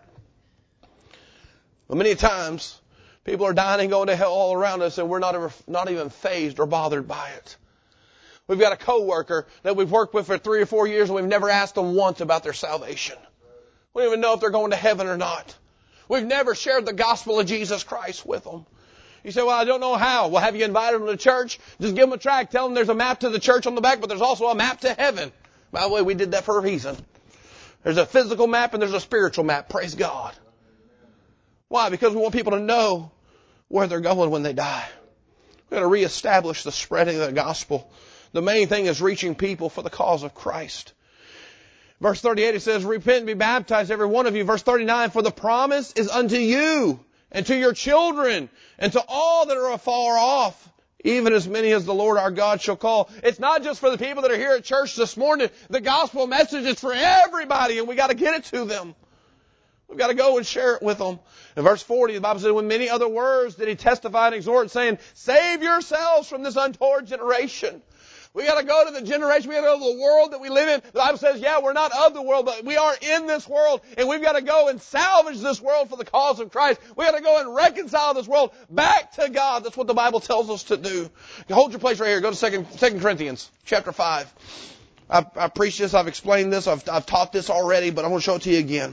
But many times, people are dying and going to hell all around us, and we're not, ever, not even fazed or bothered by it. We've got a coworker that we've worked with for three or four years, and we've never asked them once about their salvation. We don't even know if they're going to heaven or not. We've never shared the gospel of Jesus Christ with them. You say, well, I don't know how. Well, have you invited them to church? Just give them a tract. Tell them there's a map to the church on the back, but there's also a map to heaven. By the way, we did that for a reason. There's a physical map and there's a spiritual map. Praise God. Why? Because we want people to know where they're going when they die. We've got to reestablish the spreading of the gospel. The main thing is reaching people for the cause of Christ. Verse thirty-eight, it says, repent and be baptized, every one of you. Verse thirty-nine, for the promise is unto you and to your children and to all that are afar off, even as many as the Lord our God shall call. It's not just for the people that are here at church this morning. The gospel message is for everybody, and we got to get it to them. We've got to go and share it with them. In verse forty, the Bible says, with many other words did he testify and exhort, saying, save yourselves from this untoward generation. We got to go to the generation, we got to go to the world that we live in. The Bible says, yeah, we're not of the world, but we are in this world, and we've got to go and salvage this world for the cause of Christ. We got to go and reconcile this world back to God. That's what the Bible tells us to do. Hold your place right here. Go to Second Corinthians chapter five. I've, I've preached this, I've explained this, I've, I've taught this already, but I'm going to show it to you again.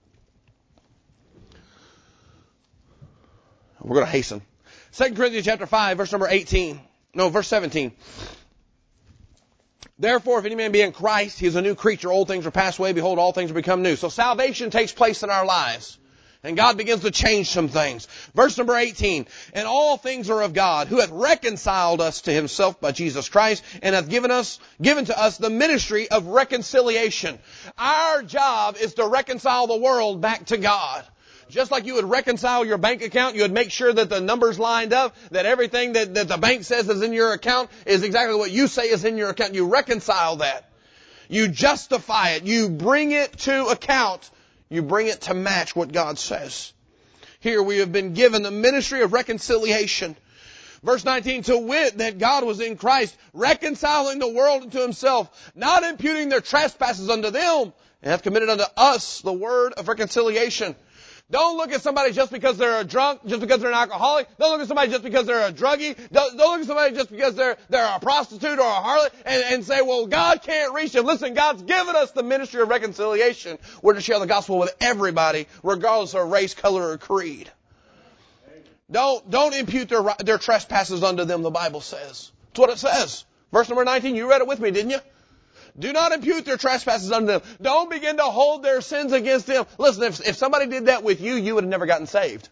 We're going to hasten. Second Corinthians chapter five, verse number eighteen. No, verse seventeen. Therefore, if any man be in Christ, he is a new creature. Old things are passed away. Behold, all things are become new. So salvation takes place in our lives. And God begins to change some things. Verse number eighteen. And all things are of God, who hath reconciled us to himself by Jesus Christ, and hath given us, given to us the ministry of reconciliation. Our job is to reconcile the world back to God. Just like you would reconcile your bank account, you would make sure that the numbers lined up, that everything that, that the bank says is in your account is exactly what you say is in your account. You reconcile that. You justify it. You bring it to account. You bring it to match what God says. Here we have been given the ministry of reconciliation. Verse nineteen, to wit that God was in Christ, reconciling the world unto himself, not imputing their trespasses unto them, and hath committed unto us the word of reconciliation. Don't look at somebody just because they're a drunk, just because they're an alcoholic. Don't look at somebody just because they're a druggie. Don't, don't look at somebody just because they're, they're a prostitute or a harlot and, and say, well, God can't reach them. Listen, God's given us the ministry of reconciliation. We're to share the gospel with everybody, regardless of race, color, or creed. Don't, don't impute their, their trespasses unto them, the Bible says. That's what it says. Verse number nineteen, you read it with me, didn't you? Do not impute their trespasses unto them. Don't begin to hold their sins against them. Listen, if, if somebody did that with you, you would have never gotten saved.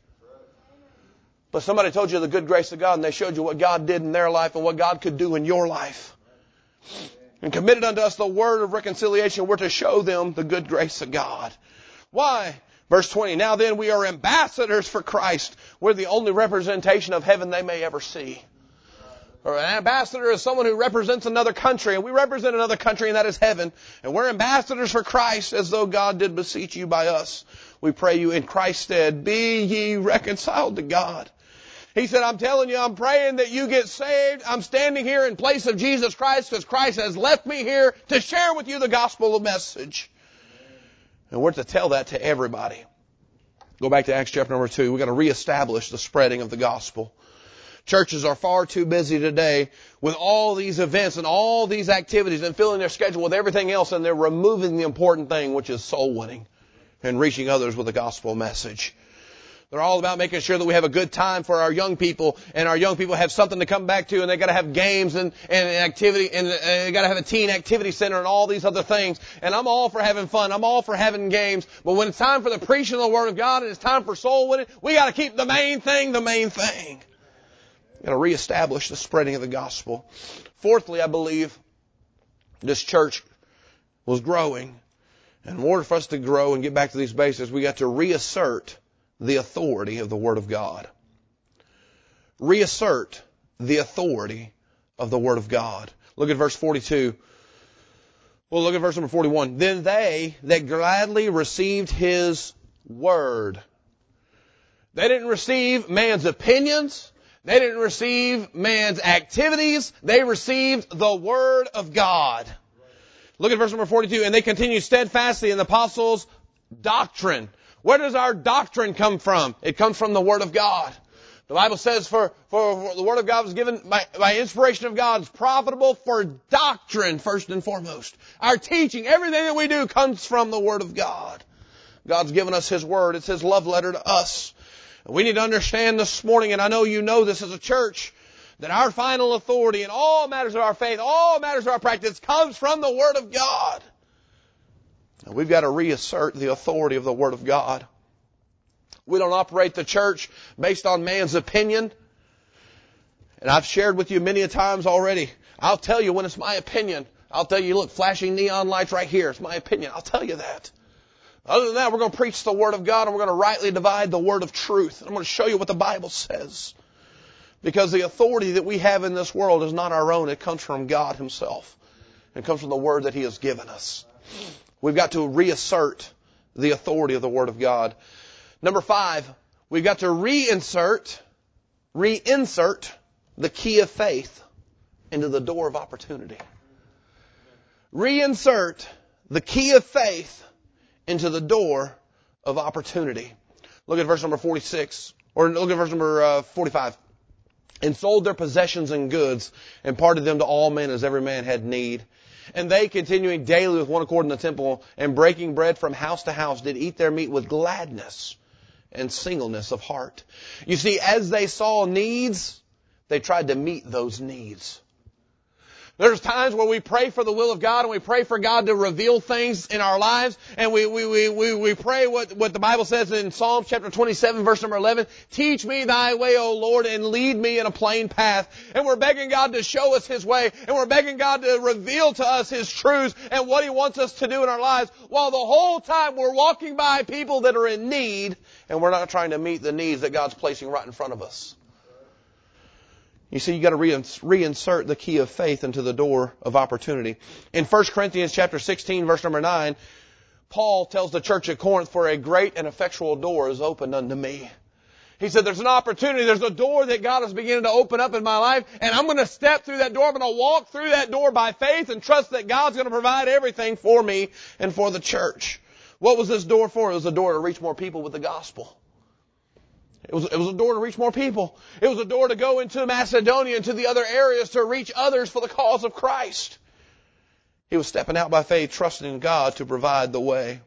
But somebody told you the good grace of God, and they showed you what God did in their life and what God could do in your life. And committed unto us the word of reconciliation. We're to show them the good grace of God. Why? Verse twenty, now then we are ambassadors for Christ. We're the only representation of heaven they may ever see. Or an ambassador is someone who represents another country, and we represent another country, and that is heaven. And we're ambassadors for Christ, as though God did beseech you by us. We pray you in Christ's stead, be ye reconciled to God. He said, I'm telling you, I'm praying that you get saved. I'm standing here in place of Jesus Christ, because Christ has left me here to share with you the gospel message. And we're to tell that to everybody. Go back to Acts chapter number two. We've got to reestablish the spreading of the gospel. Churches are far too busy today with all these events and all these activities and filling their schedule with everything else, and they're removing the important thing, which is soul winning and reaching others with the gospel message. They're all about making sure that we have a good time for our young people, and our young people have something to come back to, and they've got to have games and, and activity, and they've got to have a teen activity center and all these other things. And I'm all for having fun. I'm all for having games. But when it's time for the preaching of the Word of God and it's time for soul winning, we got to keep the main thing the main thing. We've got to reestablish the spreading of the gospel. Fourthly, I believe this church was growing. And in order for us to grow and get back to these basics, we got to reassert the authority of the Word of God. Reassert the authority of the Word of God. Look at verse forty-two. Well, look at verse number forty-one. Then they that gladly received His Word. They didn't receive man's opinions. They didn't receive man's activities. They received the Word of God. Look at verse number forty-two. And they continued steadfastly in the apostles' doctrine. Where does our doctrine come from? It comes from the Word of God. The Bible says for, for, for the Word of God was given by, by inspiration of God. It's profitable for doctrine, first and foremost. Our teaching, everything that we do comes from the Word of God. God's given us His Word. It's His love letter to us. We need to understand this morning, and I know you know this as a church, that our final authority in all matters of our faith, all matters of our practice, comes from the Word of God. And we've got to reassert the authority of the Word of God. We don't operate the church based on man's opinion. And I've shared with you many a times already. I'll tell you when it's my opinion. I'll tell you, look, flashing neon lights right here. It's my opinion. I'll tell you that. Other than that, we're going to preach the Word of God, and we're going to rightly divide the Word of truth. I'm going to show you what the Bible says. Because the authority that we have in this world is not our own. It comes from God Himself. It comes from the Word that He has given us. We've got to reassert the authority of the Word of God. Number five, we've got to reinsert, reinsert the key of faith into the door of opportunity. Reinsert the key of faith into the door of opportunity. Look at verse number forty-six, or look at verse number uh, forty-five. And sold their possessions and goods, and parted them to all men as every man had need. And they, continuing daily with one accord in the temple, and breaking bread from house to house, did eat their meat with gladness and singleness of heart. You see, as they saw needs, they tried to meet those needs. There's times where we pray for the will of God and we pray for God to reveal things in our lives, and we we we we, we pray what, what the Bible says in Psalm chapter twenty-seven, verse number eleven, teach me thy way, O Lord, and lead me in a plain path. And we're begging God to show us His way, and we're begging God to reveal to us His truths and what He wants us to do in our lives, while the whole time we're walking by people that are in need, and we're not trying to meet the needs that God's placing right in front of us. You see, you've got to reinsert the key of faith into the door of opportunity. In First Corinthians chapter sixteen, verse number nine, Paul tells the church at Corinth, for a great and effectual door is opened unto me. He said, there's an opportunity, there's a door that God is beginning to open up in my life, and I'm going to step through that door. I'm going to walk through that door by faith and trust that God's going to provide everything for me and for the church. What was this door for? It was a door to reach more people with the gospel. It was, it was a door to reach more people. It was a door to go into Macedonia and to the other areas to reach others for the cause of Christ. He was stepping out by faith, trusting in God to provide the way.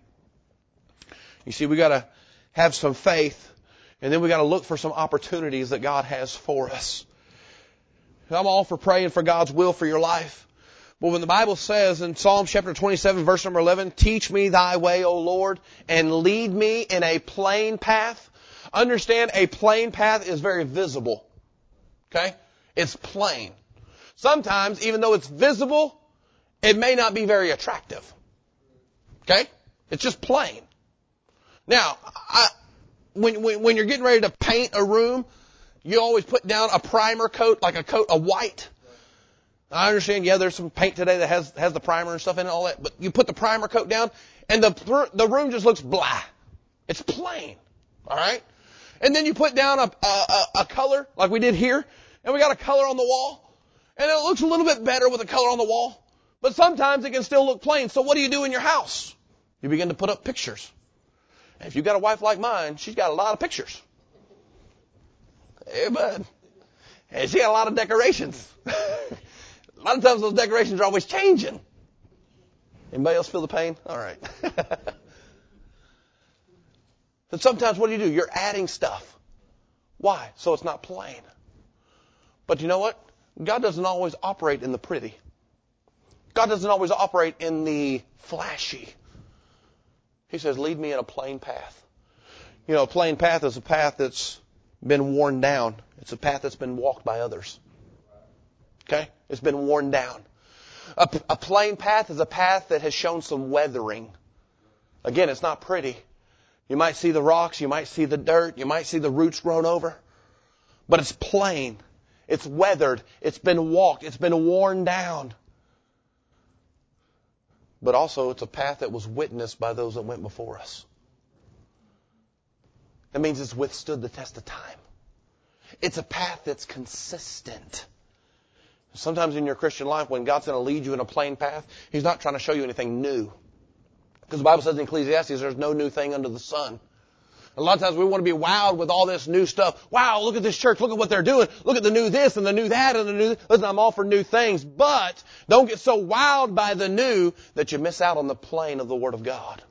You see, we got to have some faith, and then we got to look for some opportunities that God has for us. I'm all for praying for God's will for your life. But when the Bible says in Psalm chapter twenty-seven, verse number eleven, teach me thy way, O Lord, and lead me in a plain path. Understand, a plain path is very visible. Okay? It's plain. Sometimes, even though it's visible, it may not be very attractive. Okay? It's just plain. Now, I, when, when, when you're getting ready to paint a room, you always put down a primer coat, like a coat of white. I understand, yeah, there's some paint today that has, has the primer and stuff in it and all that, but you put the primer coat down, and the, the room just looks blah. It's plain. All right? And then you put down a, a, a color, like we did here, and we got a color on the wall, and it looks a little bit better with a color on the wall, but sometimes it can still look plain. So what do you do in your house? You begin to put up pictures. If you've got a wife like mine, she's got a lot of pictures. Hey, bud. And she got a lot of decorations. A lot of times those decorations are always changing. Anybody else feel the pain? All right. And sometimes what do you do? You're adding stuff. Why? So it's not plain. But you know what? God doesn't always operate in the pretty. God doesn't always operate in the flashy. He says, lead me in a plain path. You know, a plain path is a path that's been worn down. It's a path that's been walked by others. Okay? It's been worn down. A, a plain path is a path that has shown some weathering. Again, it's not pretty. You might see the rocks, you might see the dirt, you might see the roots grown over. But it's plain. It's weathered. It's been walked. It's been worn down. But also it's a path that was witnessed by those that went before us. That means it's withstood the test of time. It's a path that's consistent. Sometimes in your Christian life, when God's going to lead you in a plain path, He's not trying to show you anything new. Because the Bible says in Ecclesiastes, there's no new thing under the sun. A lot of times we want to be wowed with all this new stuff. Wow, look at this church. Look at what they're doing. Look at the new this and the new that and the new... Listen, I'm all for new things. But don't get so wowed by the new that you miss out on the plain of the Word of God.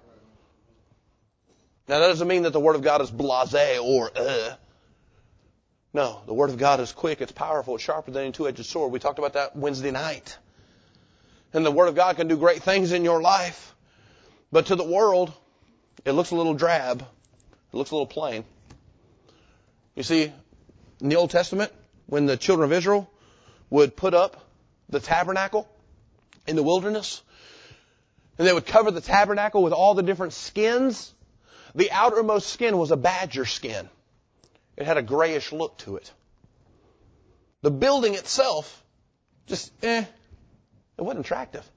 Now, that doesn't mean that the Word of God is blasé or uh. No, the Word of God is quick. It's powerful. It's sharper than a two-edged sword. We talked about that Wednesday night. And the Word of God can do great things in your life. But to the world, it looks a little drab. It looks a little plain. You see, in the Old Testament, when the children of Israel would put up the tabernacle in the wilderness, and they would cover the tabernacle with all the different skins, the outermost skin was a badger skin. It had a grayish look to it. The building itself, just, eh, it wasn't attractive.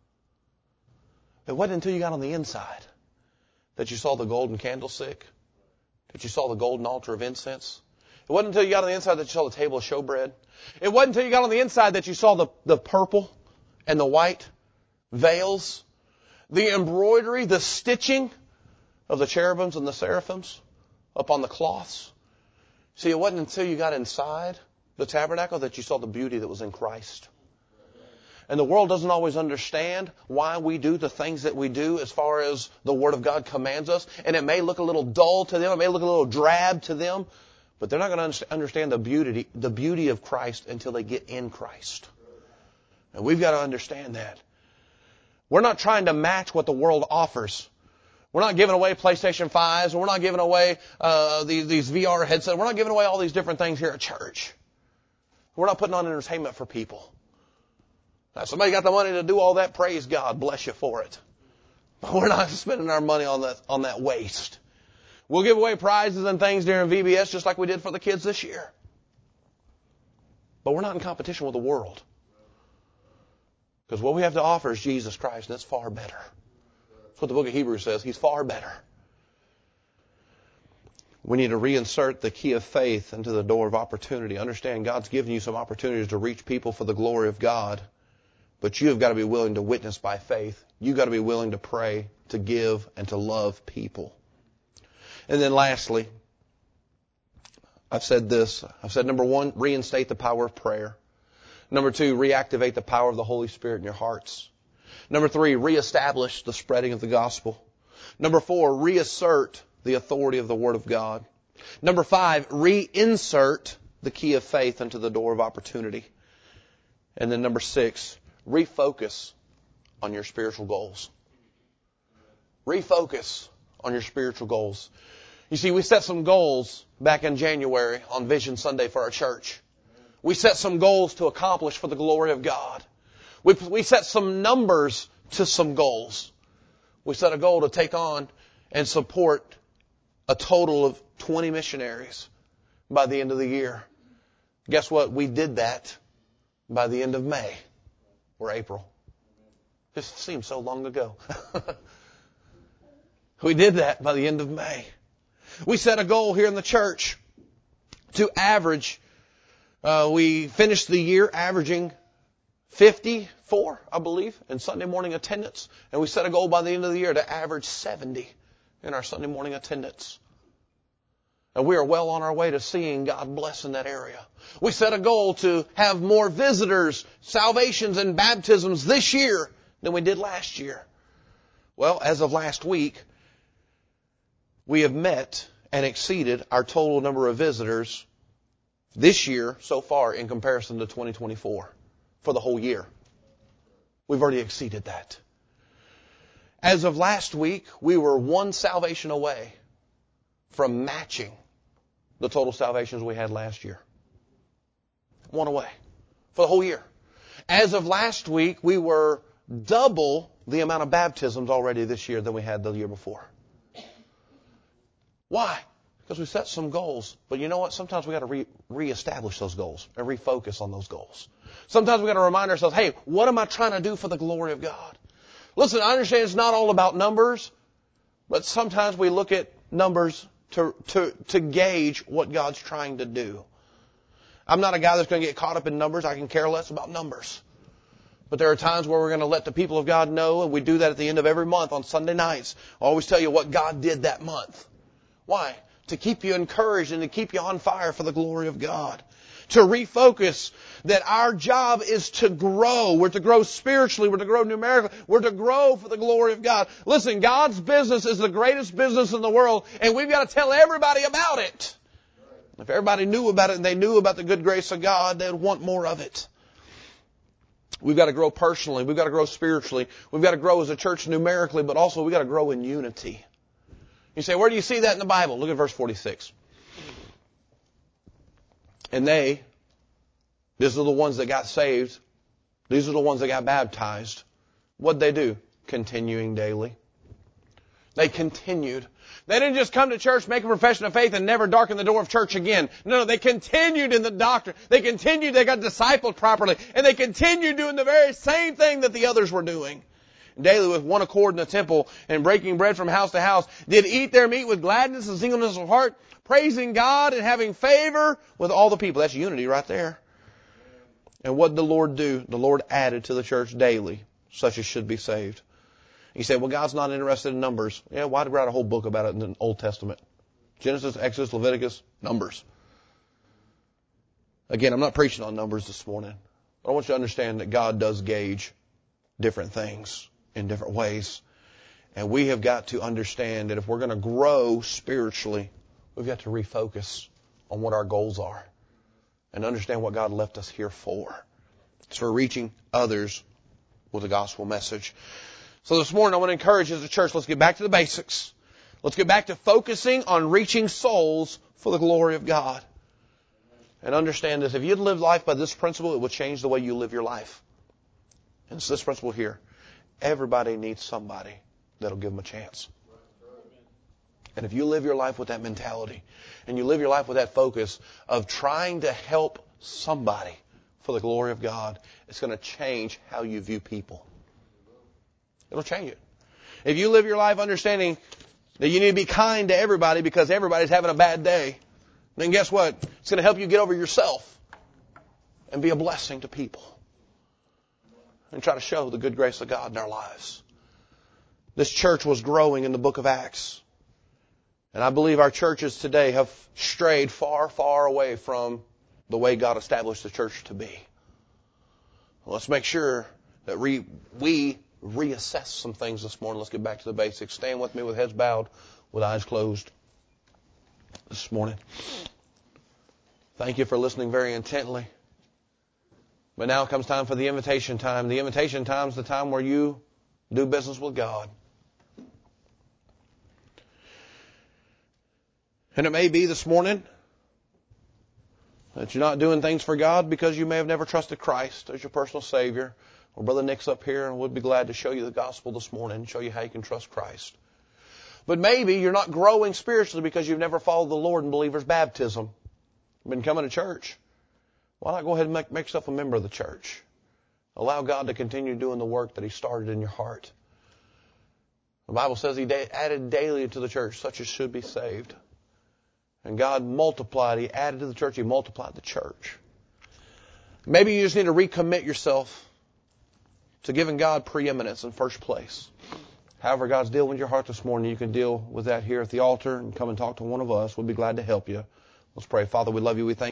It wasn't until you got on the inside that you saw the golden candlestick, that you saw the golden altar of incense. It wasn't until you got on the inside that you saw the table of showbread. It wasn't until you got on the inside that you saw the, the purple and the white veils, the embroidery, the stitching of the cherubims and the seraphims upon the cloths. See, it wasn't until you got inside the tabernacle that you saw the beauty that was in Christ. And the world doesn't always understand why we do the things that we do as far as the Word of God commands us. And it may look a little dull to them. It may look a little drab to them. But they're not going to understand the beauty, the beauty of Christ until they get in Christ. And we've got to understand that. We're not trying to match what the world offers. We're not giving away PlayStation fives. We're not giving away uh, these, these V R headsets. We're not giving away all these different things here at church. We're not putting on entertainment for people. Now, somebody got the money to do all that, praise God, bless you for it. But we're not spending our money on that, on that waste. We'll give away prizes and things during V B S just like we did for the kids this year. But we're not in competition with the world. Because what we have to offer is Jesus Christ, and it's far better. That's what the book of Hebrews says. He's far better. We need to reinsert the key of faith into the door of opportunity. Understand God's given you some opportunities to reach people for the glory of God. But you have got to be willing to witness by faith. You've got to be willing to pray, to give, and to love people. And then lastly, I've said this. I've said number one, reinstate the power of prayer. Number two, reactivate the power of the Holy Spirit in your hearts. Number three, reestablish the spreading of the gospel. Number four, reassert the authority of the Word of God. Number five, reinsert the key of faith into the door of opportunity. And then number six, refocus on your spiritual goals. Refocus on your spiritual goals. You see, we set some goals back in January on Vision Sunday for our church. We set some goals to accomplish for the glory of God. We, we set some numbers to some goals. We set a goal to take on and support a total of twenty missionaries by the end of the year. Guess what? We did that by the end of May or April. This seems so long ago. We did that by the end of May. We set a goal here in the church to average, uh, we finished the year averaging fifty-four, I believe, in Sunday morning attendance. And we set a goal by the end of the year to average seventy in our Sunday morning attendance. And we are well on our way to seeing God bless in that area. We set a goal to have more visitors, salvations, and baptisms this year than we did last year. Well, as of last week, we have met and exceeded our total number of visitors this year so far in comparison to twenty twenty-four for the whole year. We've already exceeded that. As of last week, we were one salvation away from matching the total salvations we had last year. One away for the whole year. As of last week, we were double the amount of baptisms already this year than we had the year before. Why? Because we set some goals. But you know what? Sometimes we got to re- reestablish those goals and refocus on those goals. Sometimes we got to remind ourselves, hey, what am I trying to do for the glory of God? Listen, I understand it's not all about numbers, but sometimes we look at numbers to, to, to gauge what God's trying to do. I'm not a guy that's going to get caught up in numbers. I can care less about numbers. But there are times where we're going to let the people of God know, and we do that at the end of every month on Sunday nights. I always tell you what God did that month. Why? To keep you encouraged and to keep you on fire for the glory of God. To refocus that our job is to grow. We're to grow spiritually. We're to grow numerically. We're to grow for the glory of God. Listen, God's business is the greatest business in the world, and we've got to tell everybody about it. If everybody knew about it and they knew about the good grace of God, they'd want more of it. We've got to grow personally. We've got to grow spiritually. We've got to grow as a church numerically, but also we've got to grow in unity. You say, where do you see that in the Bible? Look at verse forty-six. And they, these are the ones that got saved. These are the ones that got baptized. What'd they do? Continuing daily. They continued. They didn't just come to church, make a profession of faith, and never darken the door of church again. No, no, they continued in the doctrine. They continued, they got discipled properly. And they continued doing the very same thing that the others were doing. Daily with one accord in the temple and breaking bread from house to house, did eat their meat with gladness and singleness of heart, praising God and having favor with all the people. That's unity right there. And what did the Lord do? The Lord added to the church daily such as should be saved. You say, well, God's not interested in numbers. Yeah, why did we write a whole book about it in the Old Testament? Genesis, Exodus, Leviticus, numbers. Again, I'm not preaching on numbers this morning. I want you to understand that God does gauge different things in different ways. And we have got to understand that if we're going to grow spiritually, we've got to refocus on what our goals are and understand what God left us here for. It's for reaching others with the gospel message. So this morning I want to encourage you as a church, let's get back to the basics. Let's get back to focusing on reaching souls for the glory of God. And understand this, if you'd live life by this principle, it would change the way you live your life. And it's this principle here. Everybody needs somebody that'll give them a chance. And if you live your life with that mentality, and you live your life with that focus of trying to help somebody for the glory of God, it's going to change how you view people. It'll change it. If you live your life understanding that you need to be kind to everybody because everybody's having a bad day, then guess what? It's going to help you get over yourself and be a blessing to people. And try to show the good grace of God in our lives. This church was growing in the book of Acts. And I believe our churches today have strayed far, far away from the way God established the church to be. Well, let's make sure that we, we reassess some things this morning. Let's get back to the basics. Stand with me with heads bowed, with eyes closed this morning. Thank you for listening very intently. But now comes time for the invitation time. The invitation time is the time where you do business with God. And it may be this morning that you're not doing things for God because you may have never trusted Christ as your personal Savior. Well, Brother Nick's up here and we'd be glad to show you the gospel this morning and show you how you can trust Christ. But maybe you're not growing spiritually because you've never followed the Lord in believer's baptism. You've been coming to church. Why not go ahead and make, make yourself a member of the church? Allow God to continue doing the work that He started in your heart. The Bible says He da- added daily to the church such as should be saved. And God multiplied. He added to the church. He multiplied the church. Maybe you just need to recommit yourself to giving God preeminence in first place. However God's dealing with your heart this morning, you can deal with that here at the altar and come and talk to one of us. We'll be glad to help you. Let's pray. Father, we love you. We thank you.